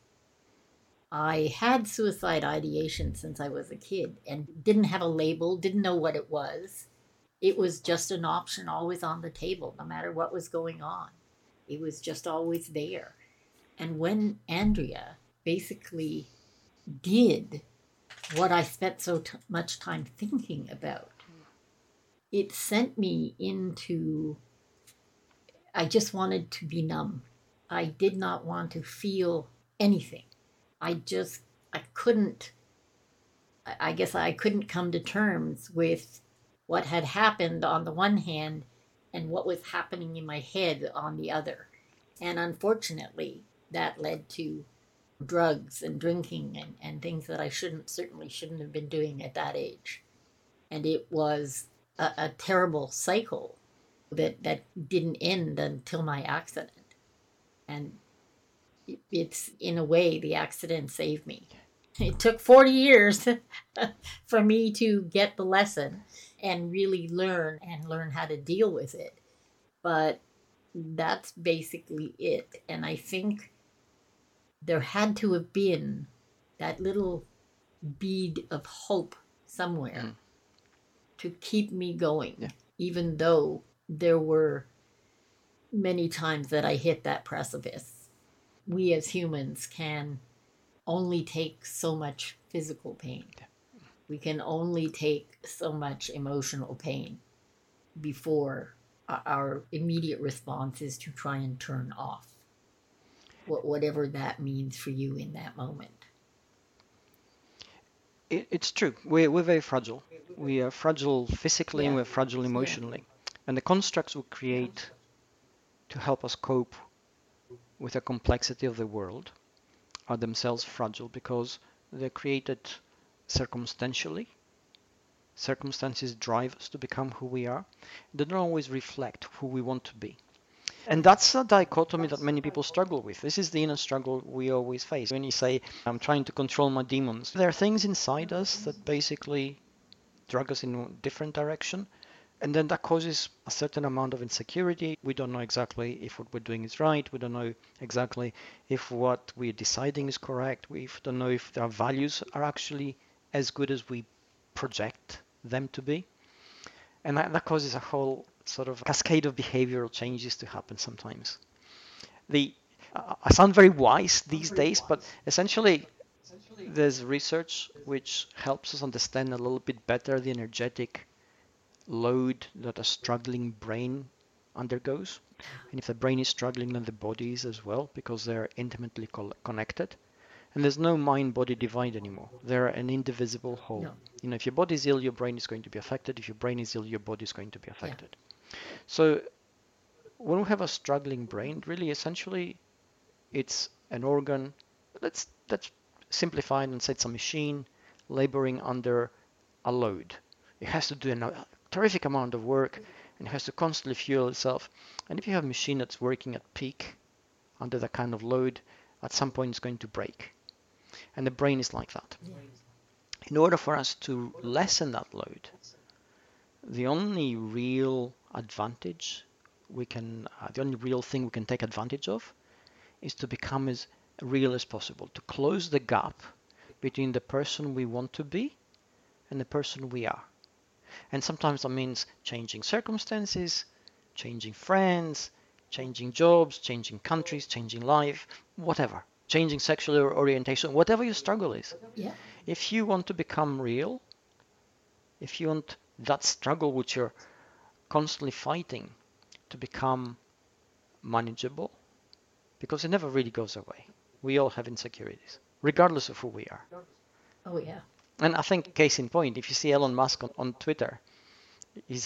Speaker 1: I had suicide ideation since I was a kid and didn't have a label, didn't know what it was. It was just an option always on the table, no matter what was going on. It was just always there. And when Andrea basically did what I spent so t- much time thinking about, it sent me into, I just wanted to be numb. I did not want to feel anything. I just, I couldn't, I guess I couldn't come to terms with what had happened on the one hand and what was happening in my head on the other. And unfortunately, that led to drugs and drinking and, and things that I shouldn't, certainly shouldn't have been doing at that age. And it was a, a terrible cycle that, that didn't end until my accident. And it's, in a way, the accident saved me. It took forty years for me to get the lesson and really learn and learn how to deal with it. But that's basically it. And I think there had to have been that little bead of hope somewhere mm. to keep me going, yeah. even though there were many times that I hit that precipice. We as humans can only take so much physical pain. We can only take so much emotional pain before our immediate response is to try and turn off, whatever that means for you in that moment.
Speaker 3: It's true. We're, we're very fragile. We are fragile physically, yeah. and we're fragile emotionally. Yeah. And the constructs we create to help us cope with the complexity of the world are themselves fragile because they're created circumstantially. Circumstances drive us to become who we are. They don't always reflect who we want to be. And that's a dichotomy that many people struggle with. This is the inner struggle we always face. When you say, I'm trying to control my demons, there are things inside us that basically drag us in a different direction. And then that causes a certain amount of insecurity. We don't know exactly if what we're doing is right. We don't know exactly if what we're deciding is correct. We don't know if our values are actually as good as we project them to be. And that, that causes a whole sort of cascade of behavioral changes to happen sometimes. The uh, I sound very wise these days, but essentially there's research which helps us understand a little bit better the energetic load that a struggling brain undergoes. And if the brain is struggling, then the body is as well, because they're intimately co- connected. And there's no mind-body divide anymore. They're an indivisible whole. No. You know, if your body is ill, your brain is going to be affected. If your brain is ill, your body is going to be affected. Yeah. So when we have a struggling brain, really, essentially, it's an organ. Let's let's simplify it and say it's a machine laboring under a load. It has to do a terrific amount of work, and it has to constantly fuel itself. And if you have a machine that's working at peak under that kind of load, at some point it's going to break. And the brain is like that. Yeah. In order for us to lessen that load, the only real advantage we can, uh, the only real thing we can take advantage of is to become as real as possible, to close the gap between the person we want to be and the person we are. And sometimes that means changing circumstances, changing friends, changing jobs, changing countries, changing life, whatever. Changing sexual orientation, whatever your struggle is.
Speaker 1: Yeah.
Speaker 3: If you want to become real, if you want that struggle which you're constantly fighting to become manageable, because it never really goes away. We all have insecurities, regardless of who we are.
Speaker 1: Oh, yeah.
Speaker 3: And I think, case in point, if you see Elon Musk on, on Twitter, he's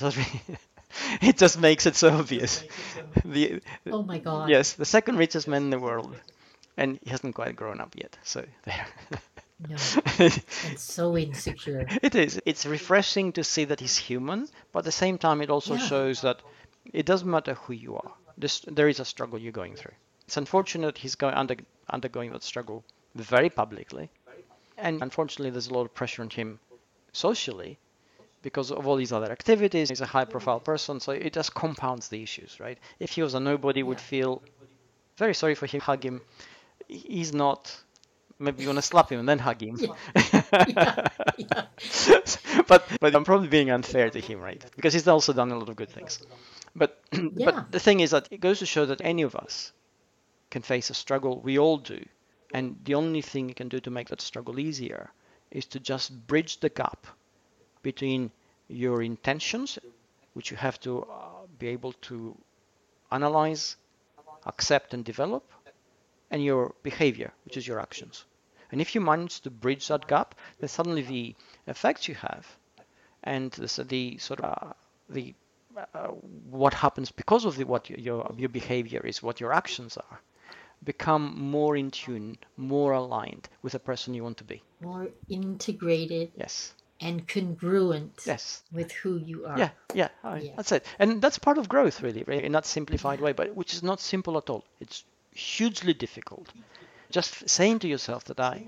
Speaker 3: it just makes it so obvious. The,
Speaker 1: oh, my God.
Speaker 3: Yes, the second richest man in the world. And he hasn't quite grown up yet, so there.
Speaker 1: No, it's so insecure.
Speaker 3: It is. It's refreshing to see that he's human, but at the same time, it also yeah. shows that it doesn't matter who you are. This, there is a struggle you're going through. It's unfortunate he's going under, undergoing that struggle very publicly, and unfortunately, there's a lot of pressure on him socially because of all these other activities. He's a high-profile person, so it just compounds the issues, right? If he was a nobody, yeah. would feel very sorry for him, hug him. He's not. Maybe you want to slap him and then hug him.
Speaker 1: Yeah. yeah. Yeah.
Speaker 3: but but I'm probably being unfair to him, right? Because he's also done a lot of good things. But yeah. but the thing is that it goes to show that any of us can face a struggle. We all do, and the only thing you can do to make that struggle easier is to just bridge the gap between your intentions, which you have to uh, be able to analyze, accept, and develop, and your behavior, which is your actions. And if you manage to bridge that gap, then suddenly the effects you have and the, the sort of uh, the uh, what happens because of the, what your your behavior is, what your actions are, become more in tune, more aligned with the person you want to be.
Speaker 1: More integrated.
Speaker 3: Yes.
Speaker 1: And congruent.
Speaker 3: Yes.
Speaker 1: With who you are.
Speaker 3: Yeah, yeah, right. Yeah. That's it. And that's part of growth, really, right? In that simplified yeah. way, but which is not simple at all. It's hugely difficult. Just saying to yourself that I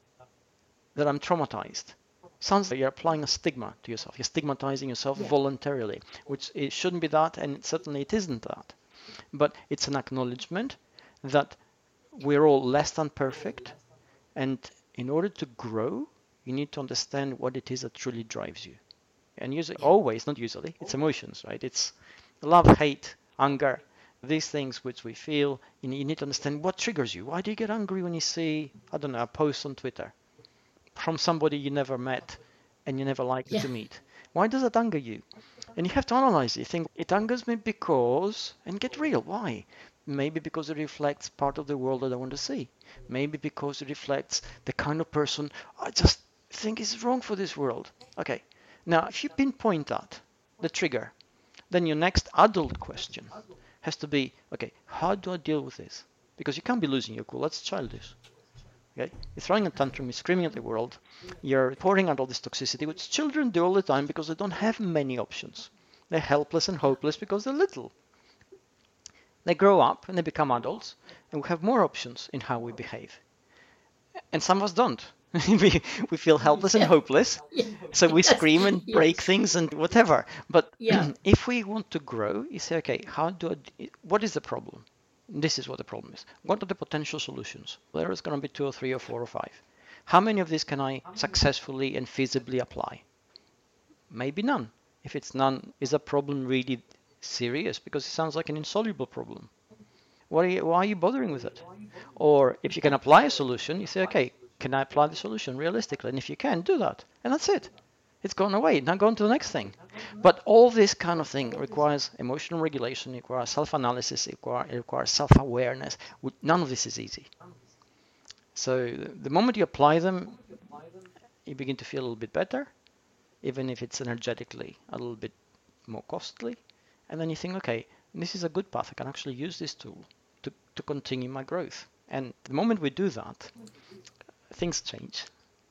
Speaker 3: that I'm traumatized sounds like you're applying a stigma to yourself. You're stigmatizing yourself yeah. voluntarily, which it shouldn't be that, and certainly it isn't that. But it's an acknowledgement that we're all less than perfect, and in order to grow, you need to understand what it is that truly drives you. And usually, always, not usually, it's emotions, right? It's love, hate, anger. These things which we feel, you need to understand what triggers you. Why do you get angry when you see, I don't know, a post on Twitter from somebody you never met and you're never likely yeah. to meet? Why does that anger you? And you have to analyze it. You think, it angers me because, and get real, why? Maybe because it reflects part of the world that I want to see. Maybe because it reflects the kind of person I just think is wrong for this world. Okay, now if you pinpoint that, the trigger, then your next adult question has to be, okay, how do I deal with this? Because you can't be losing your cool, that's childish. Okay, you're throwing a tantrum, you're screaming at the world, you're pouring out all this toxicity, which children do all the time because they don't have many options. They're helpless and hopeless because they're little. They grow up and they become adults, and we have more options in how we behave. And some of us don't. we we feel helpless yeah. and hopeless, yeah. so we yes. scream and yes. break things and whatever. But yeah. if we want to grow, you say, okay, how do I, what is the problem? This is what the problem is. What are the potential solutions? There is going to be two or three or four or five. How many of these can I successfully and feasibly apply? Maybe none. If it's none, is a problem really serious? Because it sounds like an insoluble problem. Why are you, why are you bothering with it? Or if you can apply a solution, you say, okay, can I apply the solution realistically? And if you can, do that. And that's it. It's gone away. Now go on to the next thing. But all this kind of thing requires emotional regulation, requires self-analysis, it requires self-awareness. None of this is easy. So the moment you apply them, you begin to feel a little bit better, even if it's energetically a little bit more costly. And then you think, okay, this is a good path. I can actually use this tool to, to continue my growth. And the moment we do that, things change.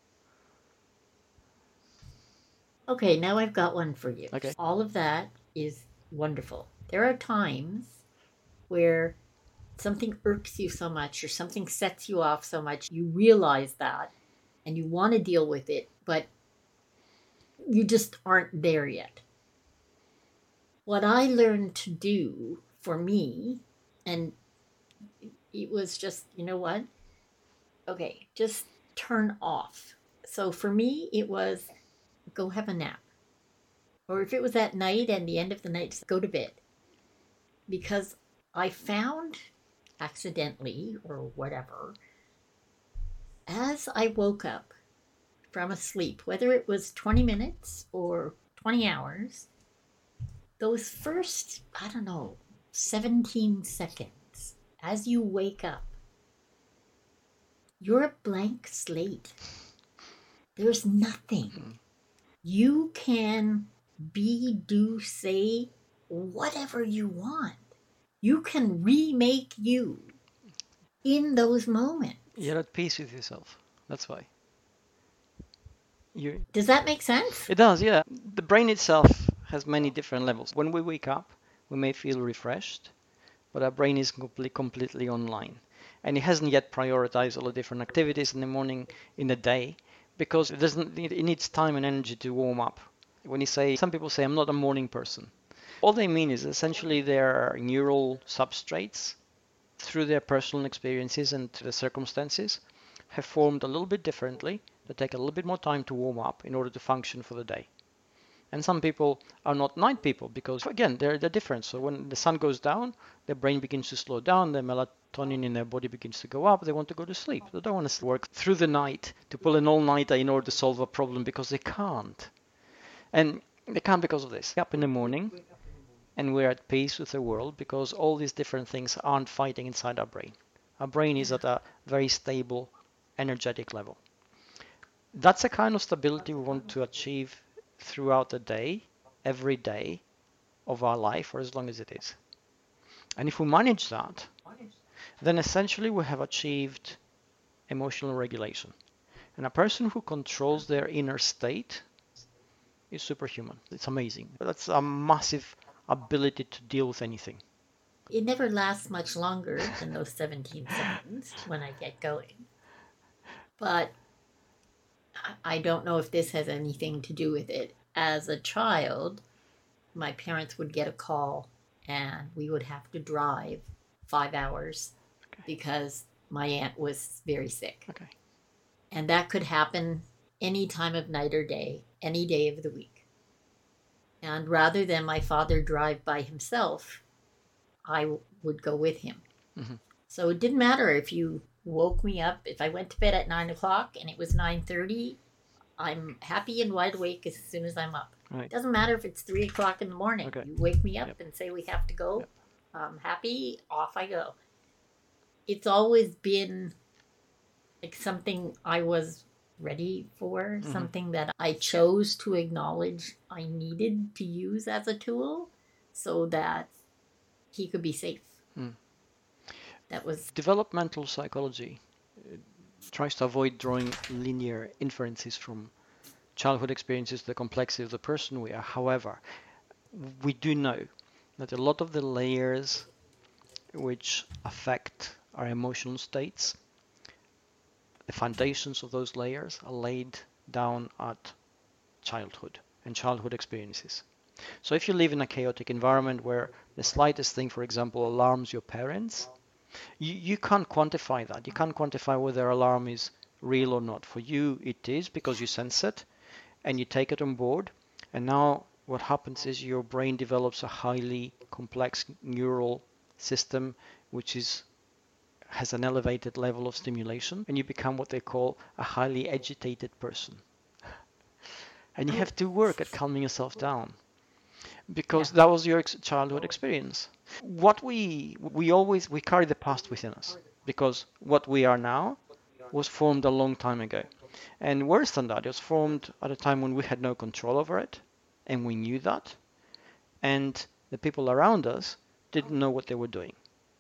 Speaker 1: Okay, now I've got one for you.
Speaker 3: Okay.
Speaker 1: All of that is wonderful. There are times where something irks you so much or something sets you off so much, you realize that and you want to deal with it, but you just aren't there yet. What I learned to do for me, and it was just, you know what? Okay, just turn off. So for me, it was go have a nap. Or if it was at night and the end of the night, just go to bed. Because I found accidentally or whatever, as I woke up from a sleep, whether it was twenty minutes or twenty hours, those first, I don't know, seventeen seconds, as you wake up, you're a blank slate. There's nothing. You can be, do, say whatever you want. You can remake you in those moments.
Speaker 3: You're at peace with yourself. That's why. You.
Speaker 1: Does that make sense?
Speaker 3: It does, yeah. The brain itself has many different levels. When we wake up, we may feel refreshed, but our brain is completely, completely online. And it hasn't yet prioritized all the different activities in the morning, in the day, because it doesn't. It needs time and energy to warm up. When you say, some people say, I'm not a morning person. All they mean is essentially their neural substrates, through their personal experiences and the circumstances, have formed a little bit differently. They take a little bit more time to warm up in order to function for the day. And some people are not night people because, again, they're, they're different. So when the sun goes down, their brain begins to slow down, the melatonin in their body begins to go up, they want to go to sleep. They don't want to work through the night to pull an all-nighter in order to solve a problem because they can't. And they can't because of this. Up in the morning, and we're at peace with the world because all these different things aren't fighting inside our brain. Our brain is at a very stable, energetic level. That's a kind of stability we want to achieve throughout the day, every day of our life, for as long as it is. And if we manage that, then essentially we have achieved emotional regulation. And a person who controls their inner state is superhuman. It's amazing. That's a massive ability to deal with anything.
Speaker 1: It never lasts much longer than those seventeen seconds when I get going. But I don't know if this has anything to do with it. As a child, my parents would get a call and we would have to drive five hours okay. because my aunt was very sick.
Speaker 3: Okay.
Speaker 1: And that could happen any time of night or day, any day of the week. And rather than my father drive by himself, I w- would go with him. Mm-hmm. So it didn't matter if you woke me up. If I went to bed at nine o'clock and it was nine thirty, I'm happy and wide awake as soon as I'm up.
Speaker 3: Right.
Speaker 1: It doesn't matter if it's three o'clock in the morning.
Speaker 3: Okay.
Speaker 1: You wake me up
Speaker 3: Yep.
Speaker 1: and say we have to go.
Speaker 3: Yep.
Speaker 1: I'm happy, off I go. It's always been like something I was ready for, mm-hmm. something that I chose to acknowledge I needed to use as a tool so that he could be safe. Mm. That was...
Speaker 3: Developmental psychology tries to avoid drawing linear inferences from childhood experiences to the complexity of the person we are. However, we do know that a lot of the layers which affect our emotional states, the foundations of those layers are laid down at childhood and childhood experiences. So if you live in a chaotic environment where the slightest thing, for example, alarms your parents, you, you can't quantify that. You can't quantify whether alarm is real or not. For you, it is because you sense it and you take it on board. And now what happens is your brain develops a highly complex neural system, which is has an elevated level of stimulation, and you become what they call a highly agitated person. And you have to work at calming yourself down, because that was your ex- childhood experience. What we we always we carry the past within us, because what we are now was formed a long time ago. And worse than that, it was formed at a time when we had no control over it, and we knew that, and the people around us didn't know what they were doing.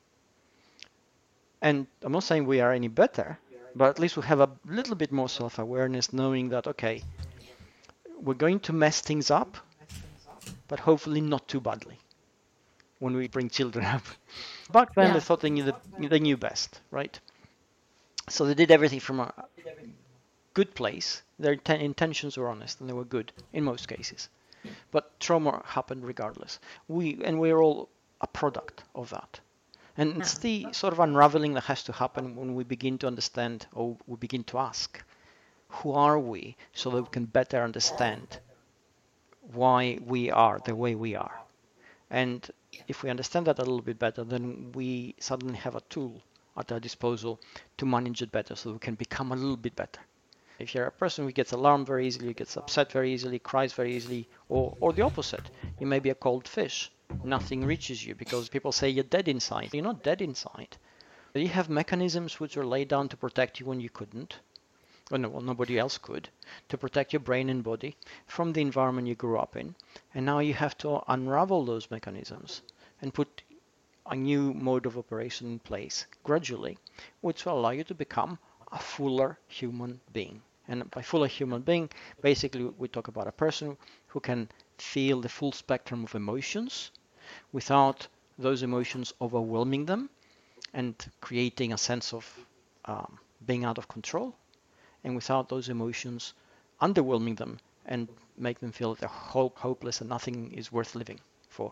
Speaker 3: And I'm not saying we are any better, but at least we have a little bit more self-awareness, knowing that, okay, we're going to mess things up, but hopefully not too badly when we bring children up. Back then,
Speaker 1: Yeah.
Speaker 3: they thought they knew, the, they knew best, right? So they did everything from a good place. Their inten- intentions were honest, and they were good in most cases. But trauma happened regardless. We and we're all a product of that. And it's the sort of unraveling that has to happen when we begin to understand, or we begin to ask, who are we, so that we can better understand why we are the way we are. And if we understand that a little bit better, then we suddenly have a tool at our disposal to manage it better, so we can become a little bit better. If you're a person who gets alarmed very easily, gets upset very easily, cries very easily, or, or the opposite, you may be a cold fish. Nothing reaches you because people say you're dead inside. You're not dead inside. You have mechanisms which were laid down to protect you when you couldn't, well, no, well, nobody else could, to protect your brain and body from the environment you grew up in. And now you have to unravel those mechanisms and put a new mode of operation in place gradually, which will allow you to become a fuller human being. And by fuller human being, basically we talk about a person who can feel the full spectrum of emotions without those emotions overwhelming them and creating a sense of um, being out of control, and without those emotions underwhelming them and make them feel that they're hope, hopeless and nothing is worth living for.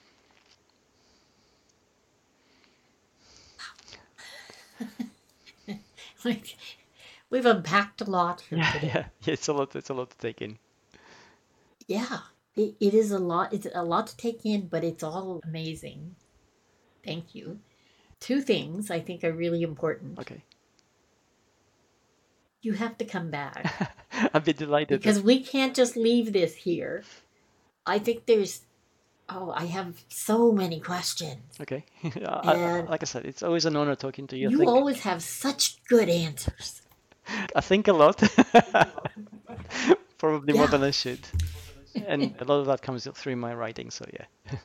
Speaker 1: We've unpacked a lot here
Speaker 3: Yeah,
Speaker 1: today.
Speaker 3: yeah, yeah, it's a lot. It's a lot to take in.
Speaker 1: Yeah, it, it is a lot. It's a lot to take in, but it's all amazing. Thank you. Two things I think are really important.
Speaker 3: Okay,
Speaker 1: You have to come back
Speaker 3: I'd be delighted.
Speaker 1: because we can't just leave this here. I think there's, oh, I have so many questions.
Speaker 3: Okay, I,
Speaker 1: And
Speaker 3: like I said, it's always an honor talking to you. I
Speaker 1: You
Speaker 3: think,
Speaker 1: always have such good answers.
Speaker 3: I think a lot, probably more
Speaker 1: Yeah.
Speaker 3: than I should, and a lot of that comes through my writing. So yeah.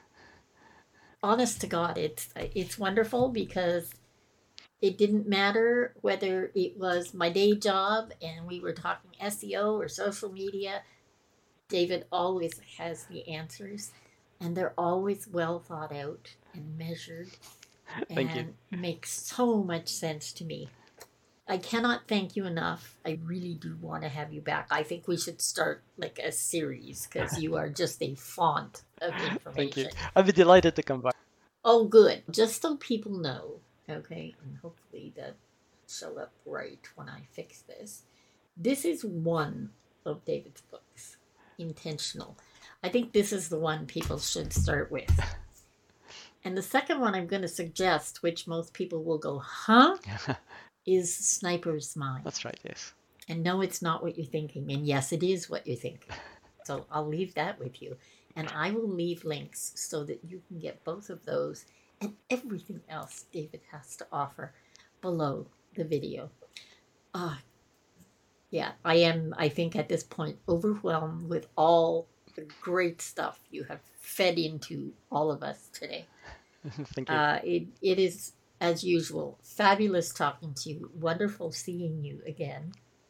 Speaker 1: Honest to God, it's it's wonderful because it didn't matter whether it was my day job and we were talking S E O or social media. David always has the answers, and they're always well thought out and measured,
Speaker 3: Thank you.
Speaker 1: and make so much sense to me. I cannot thank you enough. I really do want to have you back. I think we should start like a series because you are just a font of information.
Speaker 3: Thank you. I'd be delighted to come back.
Speaker 1: Oh, good. Just so people know, okay, and hopefully that show up right when I fix this. This is one of David's books, Intentional. I think this is the one people should start with. And the second one I'm going to suggest, which most people will go, huh? is Sniper's Mind.
Speaker 3: That's right, yes.
Speaker 1: And no, it's not what you're thinking. And yes, it is what you're thinking. So I'll leave that with you. And I will leave links so that you can get both of those and everything else David has to offer below the video. Uh, yeah, I am, I think at this point, overwhelmed with all the great stuff you have fed into all of us today.
Speaker 3: Thank you.
Speaker 1: Uh, it, it is, as usual, fabulous talking to you. Wonderful seeing you again.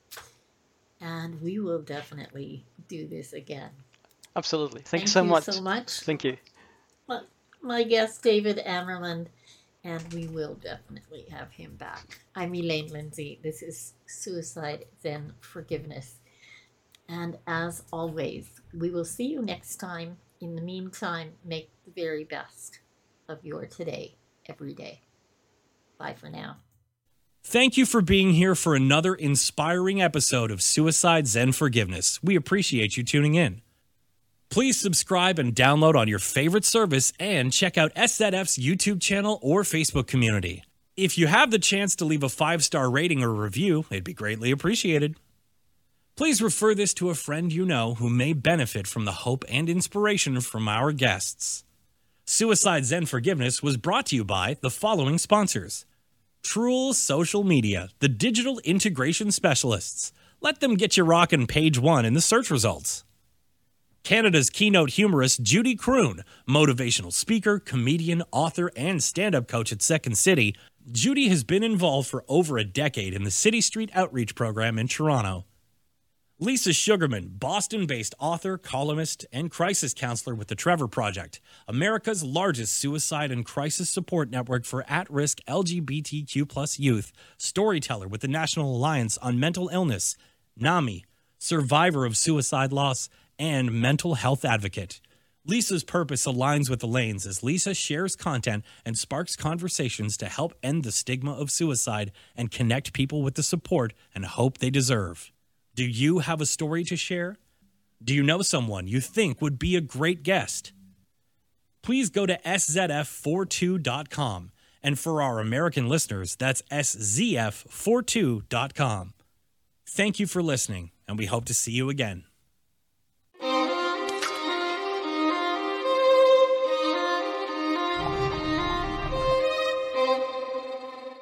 Speaker 1: And we will definitely do this again.
Speaker 3: Absolutely. Thank,
Speaker 1: Thank
Speaker 3: you so
Speaker 1: you
Speaker 3: much.
Speaker 1: so much.
Speaker 3: Thank you.
Speaker 1: My, my guest, David Amerland, and we will definitely have him back. I'm Elaine Lindsay. This is Suicide Zen Forgiveness. And as always, we will see you next time. In the meantime, make the very best of your today, every day. Bye for now.
Speaker 2: Thank you for being here for another inspiring episode of Suicide Zen Forgiveness. We appreciate you tuning in. Please subscribe and download on your favorite service and check out S Z F's YouTube channel or Facebook community. If you have the chance to leave a five-star rating or review, it'd be greatly appreciated. Please refer this to a friend you know who may benefit from the hope and inspiration from our guests. Suicide Zen Forgiveness was brought to you by the following sponsors. Truel Social Media, the digital integration specialists. Let them get you rocking page one in the search results. Canada's keynote humorist Judy Croon, motivational speaker, comedian, author, and stand-up coach at Second City. Judy has been involved for over a decade in the City Street Outreach Program in Toronto. Lisa Sugarman, Boston-based author, columnist, and crisis counselor with the Trevor Project, America's largest suicide and crisis support network for at-risk L G B T Q plus youth, storyteller with the National Alliance on Mental Illness, NAMI, survivor of suicide loss, and mental health advocate. Lisa's purpose aligns with Elaine's as Lisa shares content and sparks conversations to help end the stigma of suicide and connect people with the support and hope they deserve. Do you have a story to share? Do you know someone you think would be a great guest? Please go to S Z F forty-two dot com. And for our American listeners, that's S Z F forty-two dot com. Thank you for listening, and we hope to see you again.